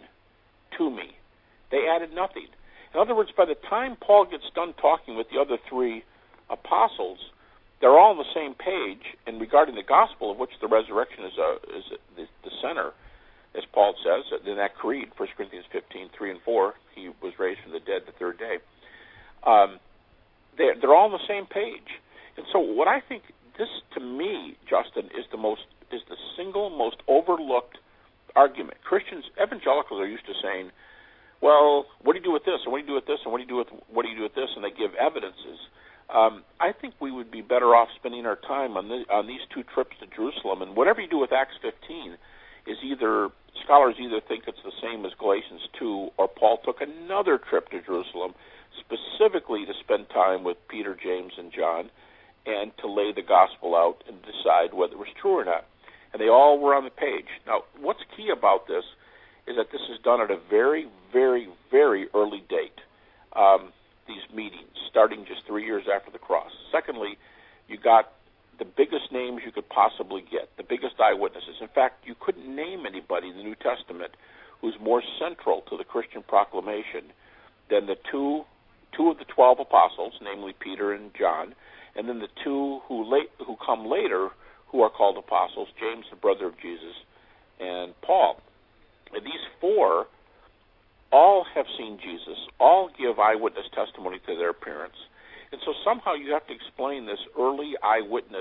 to me. They added nothing. In other words, by the time Paul gets done talking with the other three apostles, they're all on the same page, and regarding the gospel, of which the resurrection is, a, is a, the, the center, as Paul says in that creed, First Corinthians fifteen, three and four, he was raised from the dead the third day. Um, they're, they're all on the same page. And so what I think this, to me, Justin, is the most is the single most overlooked argument. Christians, evangelicals are used to saying, well, what do you do with this, and what do you do with this, and what do you do with what do you do with this, and they give evidences. Um, I think we would be better off spending our time on, the, on these two trips to Jerusalem, and whatever you do with Acts fifteen is either, scholars either think it's the same as Galatians two, or Paul took another trip to Jerusalem specifically to spend time with Peter, James, and John, and to lay the gospel out and decide whether it was true or not. And they all were on the page. Now, what's key about this is that this is done at a very, very, very early date, um, these meetings, starting just three years after the cross. Secondly, you got the biggest names you could possibly get, the biggest eyewitnesses. In fact, you couldn't name anybody in the New Testament who's more central to the Christian proclamation than the two two of the twelve apostles, namely Peter and John, and then the two who late, who come later, who are called apostles, James, the brother of Jesus, and Paul. And these four all have seen Jesus, all give eyewitness testimony to their appearance. And so somehow you have to explain this early eyewitness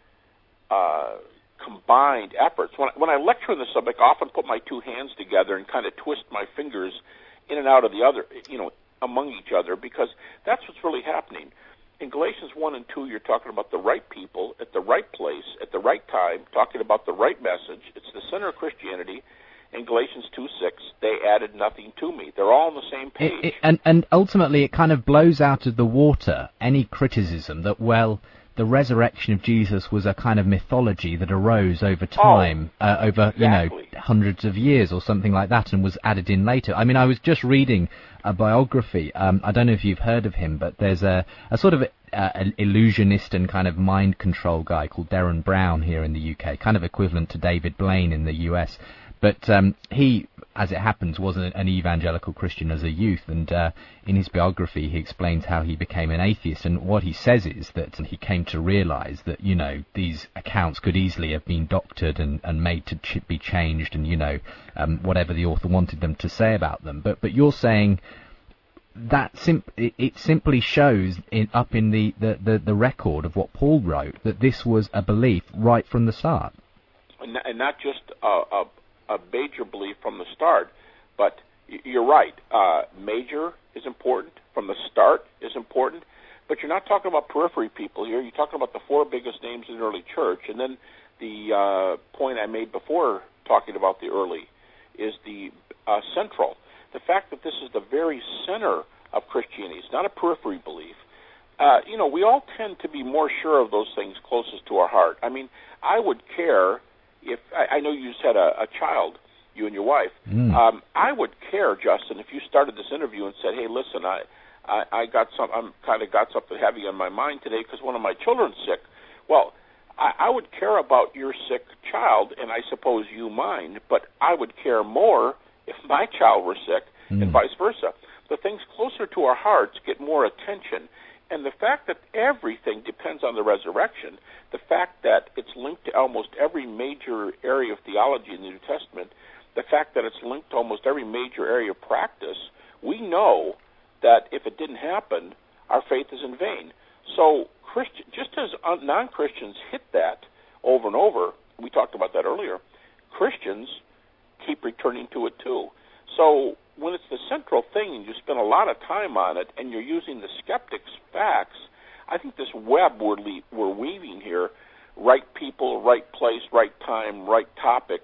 uh, combined efforts. When, when I lecture on this subject, I often put my two hands together and kind of twist my fingers in and out of the other, you know, among each other, because that's what's really happening. In Galatians one and two, you're talking about the right people at the right place at the right time, talking about the right message. It's the center of Christianity. In Galatians two six, they added nothing to me. They're all on the same page. It, it, and, and ultimately, it kind of blows out of the water any criticism that, well, the resurrection of Jesus was a kind of mythology that arose over time, oh, uh, over, exactly. you know, hundreds of years or something like that, and was added in later. I mean, I was just reading a biography. Um, I don't know if you've heard of him, but there's a, a sort of a, uh, an illusionist and kind of mind control guy called Derren Brown here in the U K, kind of equivalent to David Blaine in the U S. But um, he, as it happens, was an, an evangelical Christian as a youth, and uh, in his biography he explains how he became an atheist, and what he says is that he came to realize that, you know, these accounts could easily have been doctored and, and made to ch- be changed, and, you know, um, whatever the author wanted them to say about them. But but you're saying that sim- it, it simply shows in, up in the, the, the, the record of what Paul wrote that this was a belief right from the start. And not just a... a a major belief from the start, but you're right. Uh, major is important from the start is important, but you're not talking about periphery people here. You're talking about the four biggest names in the early church, and then the uh, point I made before talking about the early is the uh, central. The fact that this is the very center of Christianity. It's not a periphery belief. Uh, you know, we all tend to be more sure of those things closest to our heart. I mean, I would care if I, I know you just had a, a child, you and your wife. Mm. Um, I would care, Justin, if you started this interview and said, "Hey, listen, I, I, I got some, I'm kind of got something heavy on my mind today because one of my children's sick." Well, I, I would care about your sick child, and I suppose you mine, but I would care more if my child were sick, mm. and vice versa. The things closer to our hearts get more attention. And the fact that everything depends on the resurrection, the fact that it's linked to almost every major area of theology in the New Testament, the fact that it's linked to almost every major area of practice, we know that if it didn't happen, our faith is in vain. So Christian, just as non-Christians hit that over and over, we talked about that earlier, Christians keep returning to it too. So when it's the central thing and you spend a lot of time on it and you're using the skeptics' facts, I think this web we're, le- we're weaving here, right people, right place, right time, right topic,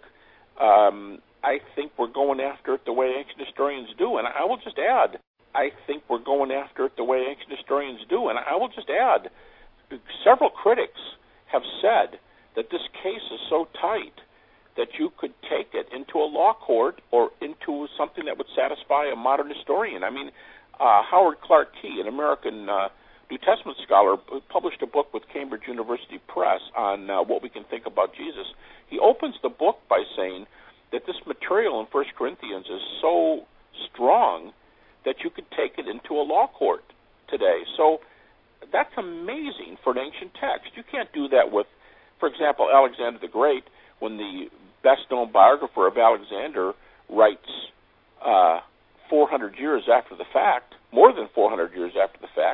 um, I think we're going after it the way ancient historians do. And I will just add, I think we're going after it the way ancient historians do. And I will just add, several critics have said that this case is so tight that you could take it into a law court or into something that would satisfy a modern historian. I mean, uh, Howard Clark Key, an American uh, New Testament scholar, published a book with Cambridge University Press on uh, what we can think about Jesus. He opens the book by saying that this material in First Corinthians is so strong that you could take it into a law court today. So that's amazing for an ancient text. You can't do that with, for example, Alexander the Great, when the best-known biographer of Alexander writes uh, four hundred years after the fact, more than four hundred years after the fact,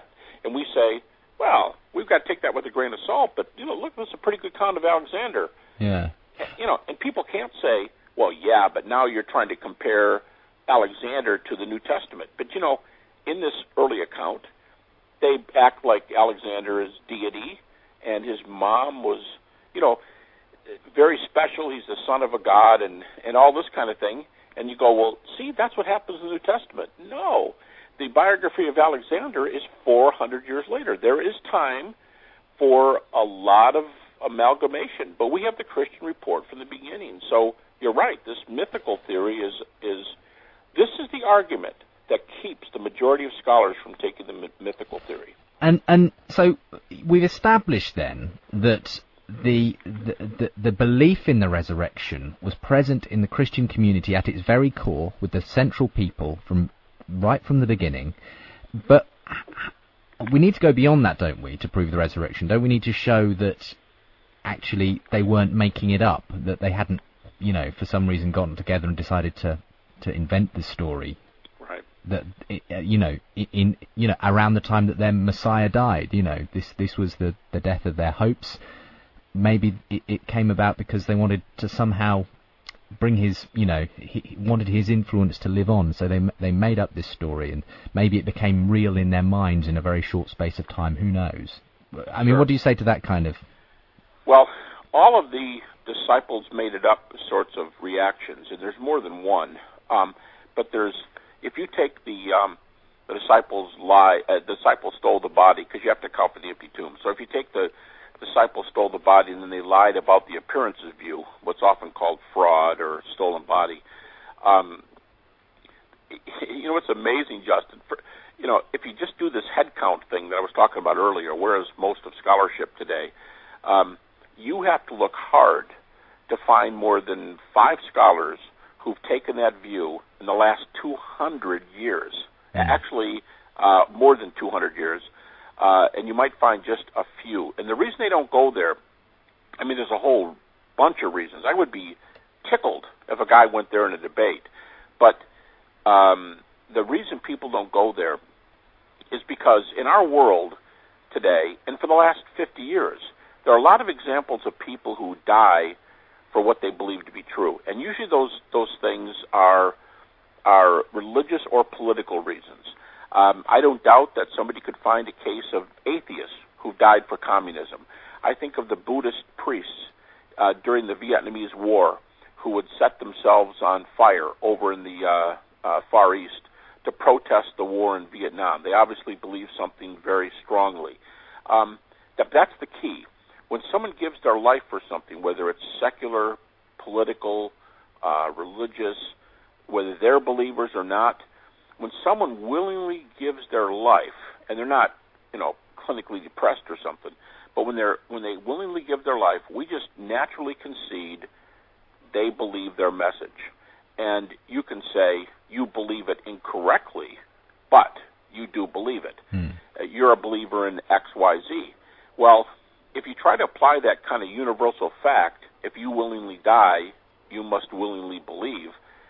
And we say, well, we've got to take that with a grain of salt, but, you know, look, this is a pretty good account of Alexander. Yeah. You know, and people can't say, well, yeah, but now you're trying to compare Alexander to the New Testament. But, you know, in this early account, they act like Alexander is deity, and his mom was, you know, very special. He's the son of a god, and, and all this kind of thing. And you go, well, see, that's what happens in the New Testament. No. The biography of Alexander is four hundred years later. There is time for a lot of amalgamation, but we have the Christian report from the beginning. So you're right. This mythical theory is is this is the argument that keeps the majority of scholars from taking the mythical theory. And and so we've established then that the, the the the belief in the resurrection was present in the Christian community at its very core, with the central people from right from the beginning. But we need to go beyond that, don't we, to prove the resurrection? Don't we need to show that actually they weren't making it up, that they hadn't, you know, for some reason gotten together and decided to to invent this story? Right. That, you know, in you know around the time that their Messiah died, you know, this this was the the death of their hopes. Maybe it, it came about because they wanted to somehow bring his, you know, he wanted his influence to live on, so they they made up this story, and maybe it became real in their minds in a very short space of time. Who knows? I mean, Sure. what do you say to that kind of? Well, all of the disciples made it up sorts of reactions, and there's more than one. Um, but there's, if you take the um, the disciples lie, uh, disciples stole the body, because you have to account for the empty tomb. So if you take the disciples stole the body and then they lied about the appearances view, what's often called fraud or stolen body. Um, you know, it's amazing, Justin. For, you know, if you just do this head count thing that I was talking about earlier, whereas most of scholarship today, um, you have to look hard to find more than five scholars who've taken that view in the last two hundred years. Mm-hmm. Actually, uh, more than two hundred years. Uh, and you might find just a few. And the reason they don't go there, I mean, there's a whole bunch of reasons. I would be tickled if a guy went there in a debate. But um, the reason people don't go there is because in our world today, and for the last fifty years, there are a lot of examples of people who die for what they believe to be true. And usually those those things are are religious or political reasons. Um, I don't doubt that somebody could find a case of atheists who died for communism. I think of the Buddhist priests uh, during the Vietnamese War who would set themselves on fire over in the uh, uh, Far East to protest the war in Vietnam. They obviously believe something very strongly. Um, that, that's the key. When someone gives their life for something, whether it's secular, political, uh, religious, whether they're believers or not, when someone willingly gives their life, and they're not, you know, clinically depressed or something, but when they're when they willingly give their life, we just naturally concede they believe their message. And you can say you believe it incorrectly, but you do believe it. Hmm. Uh, you're a believer in X, Y, Z. Well, if you try to apply that kind of universal fact, if you willingly die, you must willingly believe.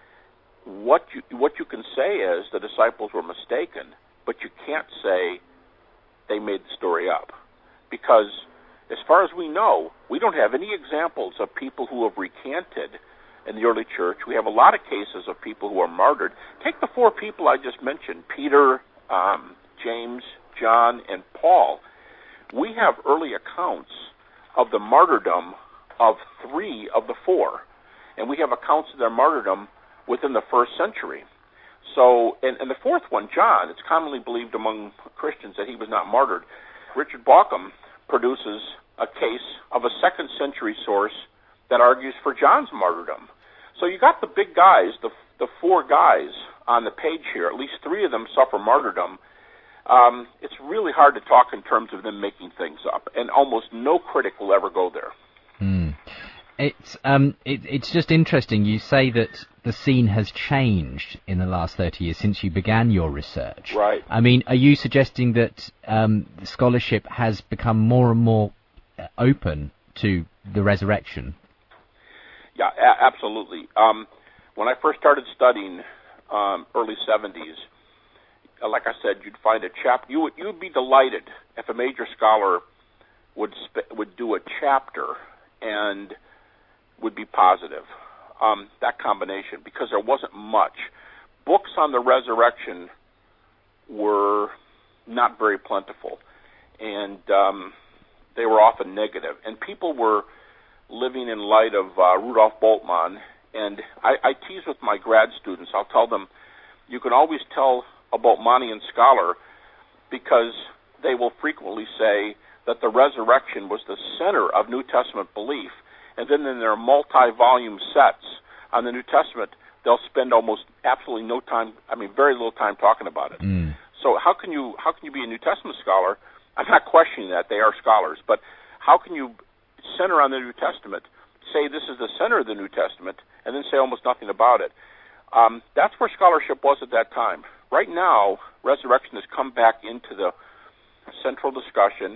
What you what you can say is the disciples were mistaken, but you can't say they made the story up. Because as far as we know, we don't have any examples of people who have recanted in the early church. We have a lot of cases of people who are martyred. Take the four people I just mentioned, Peter, um, James, John, and Paul. We have early accounts of the martyrdom of three of the four. And we have accounts of their martyrdom within the first century. So, and, and the fourth one, John, it's commonly believed among Christians that he was not martyred. Richard Bauckham produces a case of a second century source that argues for John's martyrdom. So you got the big guys, the the four guys on the page here, at least three of them suffer martyrdom. Um, it's really hard to talk in terms of them making things up, and almost no critic will ever go there. Hmm. It's um, it, it's just interesting. You say that the scene has changed in the last thirty years since you began your research. Right. I mean, are you suggesting that um, scholarship has become more and more open to the resurrection? Yeah, a- absolutely. Um, when I first started studying um, early seventies, like I said, you'd find a chap. You would you'd be delighted if a major scholar would sp- would do a chapter and would be positive. Um, that combination, because there wasn't much. Books on the resurrection were not very plentiful, and um, they were often negative. And people were living in light of uh, Rudolf Bultmann. And I, I tease with my grad students. I'll tell them, you can always tell a Bultmannian scholar because they will frequently say that the resurrection was the center of New Testament belief. And then in their multi-volume sets on the New Testament, they'll spend almost absolutely no time, I mean, very little time talking about it. Mm. So how can you how can you be a New Testament scholar? I'm not questioning that. They are scholars. But how can you center on the New Testament, say this is the center of the New Testament, and then say almost nothing about it? Um, that's where scholarship was at that time. Right now, resurrection has come back into the central discussion.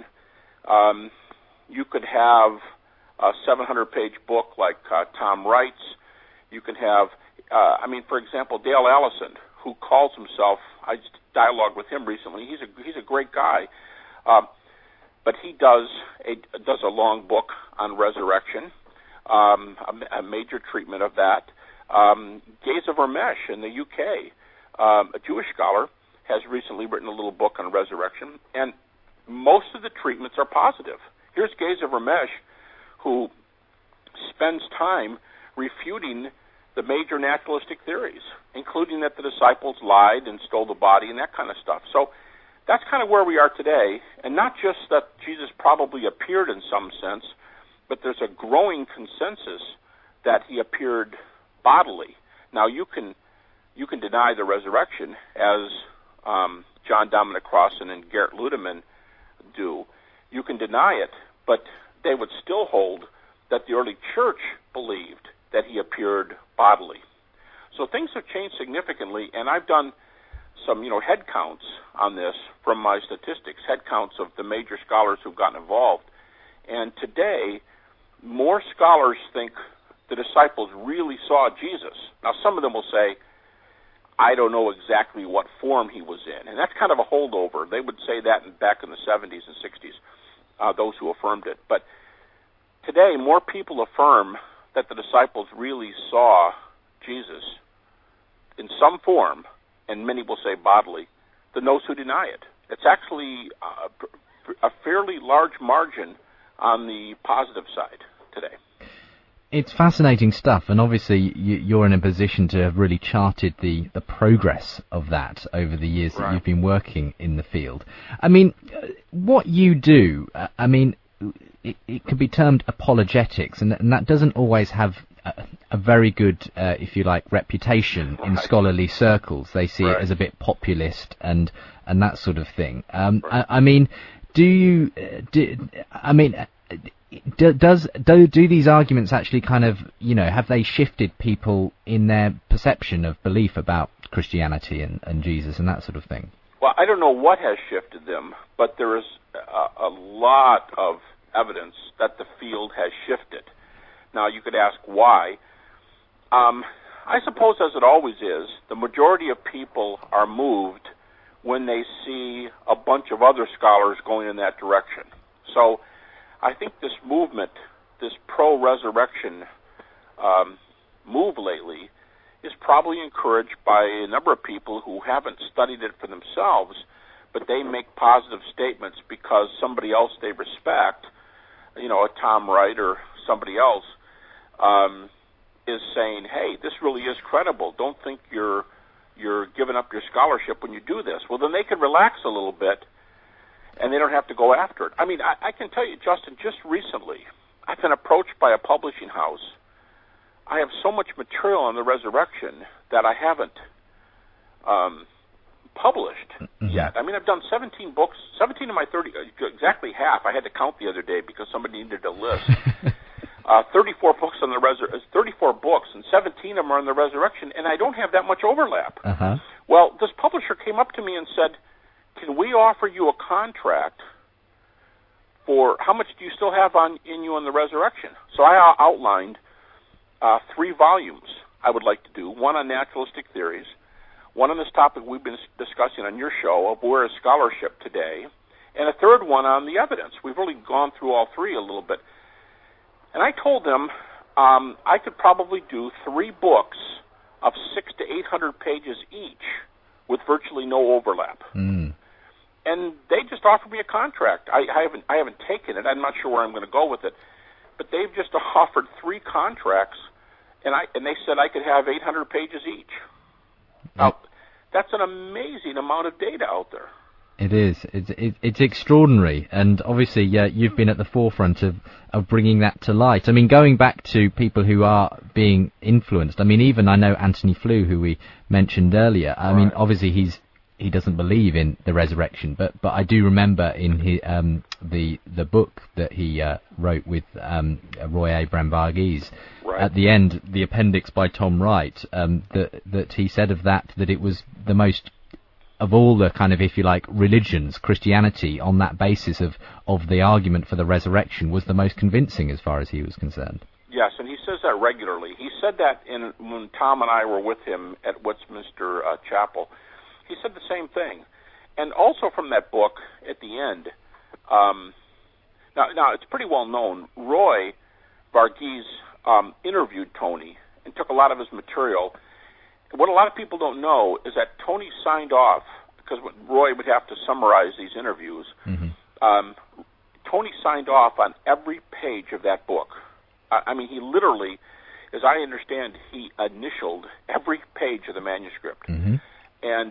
Um, you could have a seven hundred page book like uh, Tom Wright's. You can have, uh, I mean, for example, Dale Allison, who calls himself, I just dialogued with him recently. He's a he's a great guy, um, but he does a does a long book on resurrection, um, a, a major treatment of that. Um, Geza Vermesh in the U K, um, a Jewish scholar, has recently written a little book on resurrection, and most of the treatments are positive. Here's Geza Vermesh, who spends time refuting the major naturalistic theories, including that the disciples lied and stole the body and that kind of stuff. So that's kind of where we are today, and not just that Jesus probably appeared in some sense, but there's a growing consensus that he appeared bodily. Now you can you can deny the resurrection, as um, John Dominic Crossan and Gerrit Ludemann do. You can deny it, but they would still hold that the early church believed that he appeared bodily. So things have changed significantly, and I've done some, you know, head counts on this from my statistics, head counts of the major scholars who've gotten involved. And today, more scholars think the disciples really saw Jesus. Now, some of them will say, I don't know exactly what form he was in. And that's kind of a holdover. They would say that in, back in the seventies and sixties, uh, those who affirmed it. But today, more people affirm that the disciples really saw Jesus in some form, and many will say bodily, than those who deny it. It's actually a, a fairly large margin on the positive side today. It's fascinating stuff, and obviously you're in a position to have really charted the, the progress of that over the years that Right. you've been working in the field. I mean, what you do, I mean, it, it can be termed apologetics, and, and that doesn't always have a, a very good, uh, if you like, reputation in Right. scholarly circles. They see Right. it as a bit populist and and that sort of thing. Um, Right. I, I mean, do you? uh, Do, I mean. Do, does do do these arguments actually kind of, you know, have they shifted people in their perception of belief about Christianity and, and Jesus and that sort of thing? Well, I don't know what has shifted them, but there is a, a lot of evidence that the field has shifted. Now, you could ask why. Um, I suppose, as it always is, the majority of people are moved when they see a bunch of other scholars going in that direction. So I think this movement, this pro-resurrection um, move lately, is probably encouraged by a number of people who haven't studied it for themselves, but they make positive statements because somebody else they respect, you know, a Tom Wright or somebody else, um, is saying, hey, this really is credible. Don't think you're you're giving up your scholarship when you do this. Well, then they can relax a little bit, and they don't have to go after it. I mean, I, I can tell you, Justin, just recently, I've been approached by a publishing house. I have so much material on the resurrection that I haven't um, published Mm-hmm. yet. I mean, I've done seventeen books, seventeen of my thirty, exactly half. I had to count the other day because somebody needed a list. uh, thirty-four books on the resur- thirty-four books, and seventeen of them are on the resurrection, and I don't have that much overlap. Uh-huh. Well, this publisher came up to me and said, can we offer you a contract for how much do you still have on in you on the resurrection? So I uh, outlined uh, three volumes I would like to do, one on naturalistic theories, one on this topic we've been discussing on your show of where is scholarship today, and a third one on the evidence. We've really gone through all three a little bit. And I told them um, I could probably do three books of six to eight hundred pages each with virtually no overlap. Mm. And they just offered me a contract. I, I haven't I haven't taken it. I'm not sure where I'm going to go with it. But they've just offered three contracts, and I and they said I could have eight hundred pages each. Now, that's an amazing amount of data out there. It is. It's it, it's extraordinary, and obviously, yeah, you've been at the forefront of, of bringing that to light. I mean, going back to people who are being influenced. I mean, even I know Anthony Flew, who we mentioned earlier. I right. mean, obviously, he's he doesn't believe in the resurrection, but but I do remember in his, um, the the book that he uh, wrote with um, Roy Abraham Varghese. Right. At the end, the appendix by Tom Wright, um, that that he said of that that it was the most of all the kind of, if you like, religions, Christianity, on that basis of, of the argument for the resurrection, was the most convincing as far as he was concerned. Yes, and he says that regularly. He said that in when Tom and I were with him at Westminster uh, Chapel. He said the same thing. And also from that book, at the end, um, now, now it's pretty well known, Roy Varghese um, interviewed Tony and took a lot of his material. What a lot of people don't know is that Tony signed off, because Roy would have to summarize these interviews. Mm-hmm. Um, Tony signed off on every page of that book. I, I mean, he literally, as I understand, he initialed every page of the manuscript. Mm-hmm. And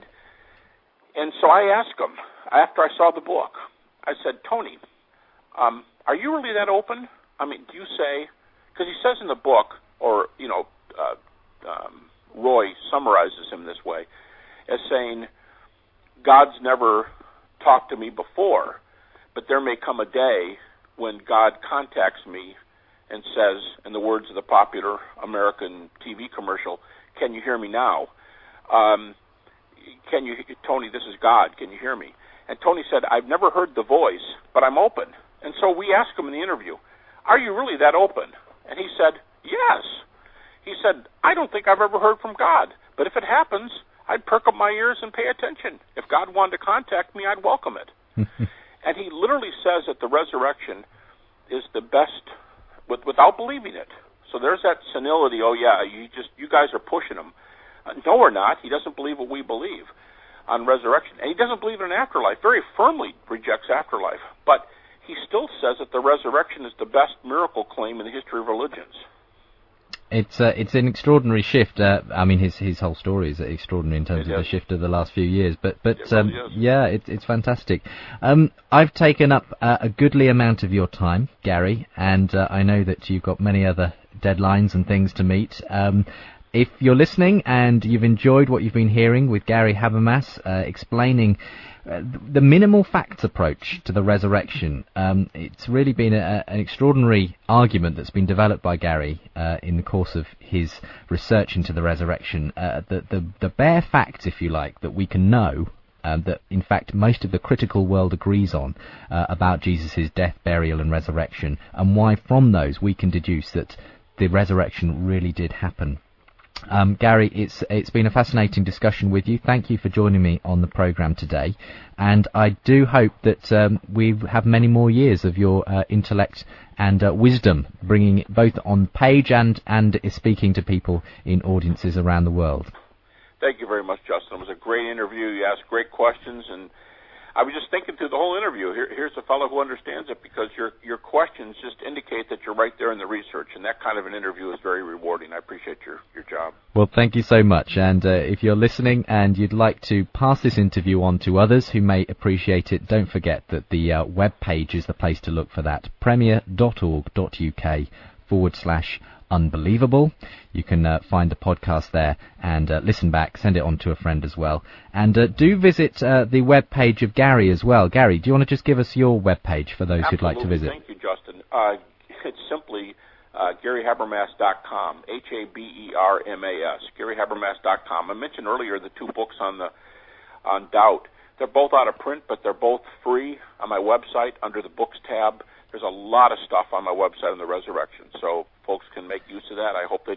and so I asked him, after I saw the book, I said, Tony, um, are you really that open? I mean, do you say, because he says in the book, or, you know, uh, um, Roy summarizes him this way, as saying, God's never talked to me before, but there may come a day when God contacts me and says, in the words of the popular American T V commercial, can you hear me now? Um, can you, Tony, this is God, can you hear me? And Tony said, I've never heard the voice, but I'm open. And so we asked him in the interview, are you really that open? And he said, yes. He said, I don't think I've ever heard from God, but if it happens, I'd perk up my ears and pay attention. If God wanted to contact me, I'd welcome it. And he literally says that the resurrection is the best, with, without believing it. So there's that senility, oh yeah, you just you guys are pushing him. Uh, no, we're not. He doesn't believe what we believe on resurrection. And he doesn't believe in an afterlife, very firmly rejects afterlife. But he still says that the resurrection is the best miracle claim in the history of religions. It's uh, it's an extraordinary shift. Uh, I mean, his his whole story is extraordinary in terms it of is. the shift of the last few years. But but it um, really yeah, it's it's fantastic. Um, I've taken up uh, a goodly amount of your time, Gary, and uh, I know that you've got many other deadlines and things to meet. Um, if you're listening and you've enjoyed what you've been hearing with Gary Habermas uh, explaining Uh, the minimal facts approach to the resurrection, um, it's really been a, an extraordinary argument that's been developed by Gary uh, in the course of his research into the resurrection. Uh, the, the, the bare facts, if you like, that we can know, um, that in fact most of the critical world agrees on uh, about Jesus' death, burial and resurrection, and why from those we can deduce that the resurrection really did happen. Um, Gary, it's it's been a fascinating discussion with you. Thank you for joining me on the programme today, and I do hope that um, we have many more years of your uh, intellect and uh, wisdom, bringing it both on page and and speaking to people in audiences around the world. Thank you very much, Justin. It was a great interview. You asked great questions, and I was just thinking through the whole interview. Here, here's a fellow who understands it, because your your questions just indicate that you're right there in the research, and that kind of an interview is very rewarding. I appreciate your, your job. Well, thank you so much. And uh, if you're listening and you'd like to pass this interview on to others who may appreciate it, don't forget that the uh, web page is the place to look for that, premier.org.uk forward slash unbelievable. You can uh, find the podcast there and uh, listen back, send it on to a friend as well. And uh, do visit uh, the web page of Gary as well. Gary, do you want to just give us your web page for those Absolutely. who'd like to visit? Thank you, Justin. Uh, it's simply uh, Gary Habermas dot com, H A B E R M A S, Gary Habermas dot com. I mentioned earlier the two books on the on doubt. They're both out of print, but they're both free on my website under the Books tab. There's a lot of stuff on my website on the resurrection, so folks can make use of that. I hope they do.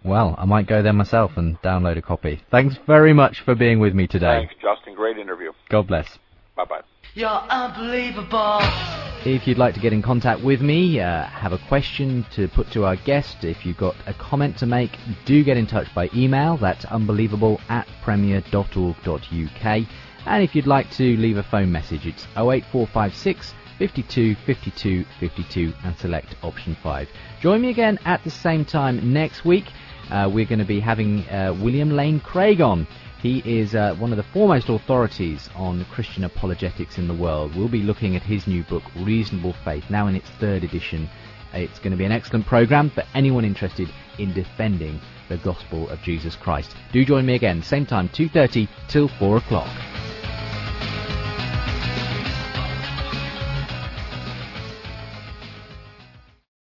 Well, I might go there myself and download a copy. Thanks very much for being with me today. Thanks, Justin. Great interview. God bless. Bye-bye. You're unbelievable. If you'd like to get in contact with me, uh, have a question to put to our guest, if you've got a comment to make, do get in touch by email. That's unbelievable at premier dot org dot U K. And if you'd like to leave a phone message, it's oh eight four five six, five two, five two, five two and select option five. Join me again at the same time next week. Uh, we're going to be having uh, William Lane Craig on. He is uh, one of the foremost authorities on Christian apologetics in the world. We'll be looking at his new book, Reasonable Faith, now in its third edition. It's going to be an excellent program for anyone interested in defending the gospel of Jesus Christ. Do join me again, same time, two thirty till four o'clock.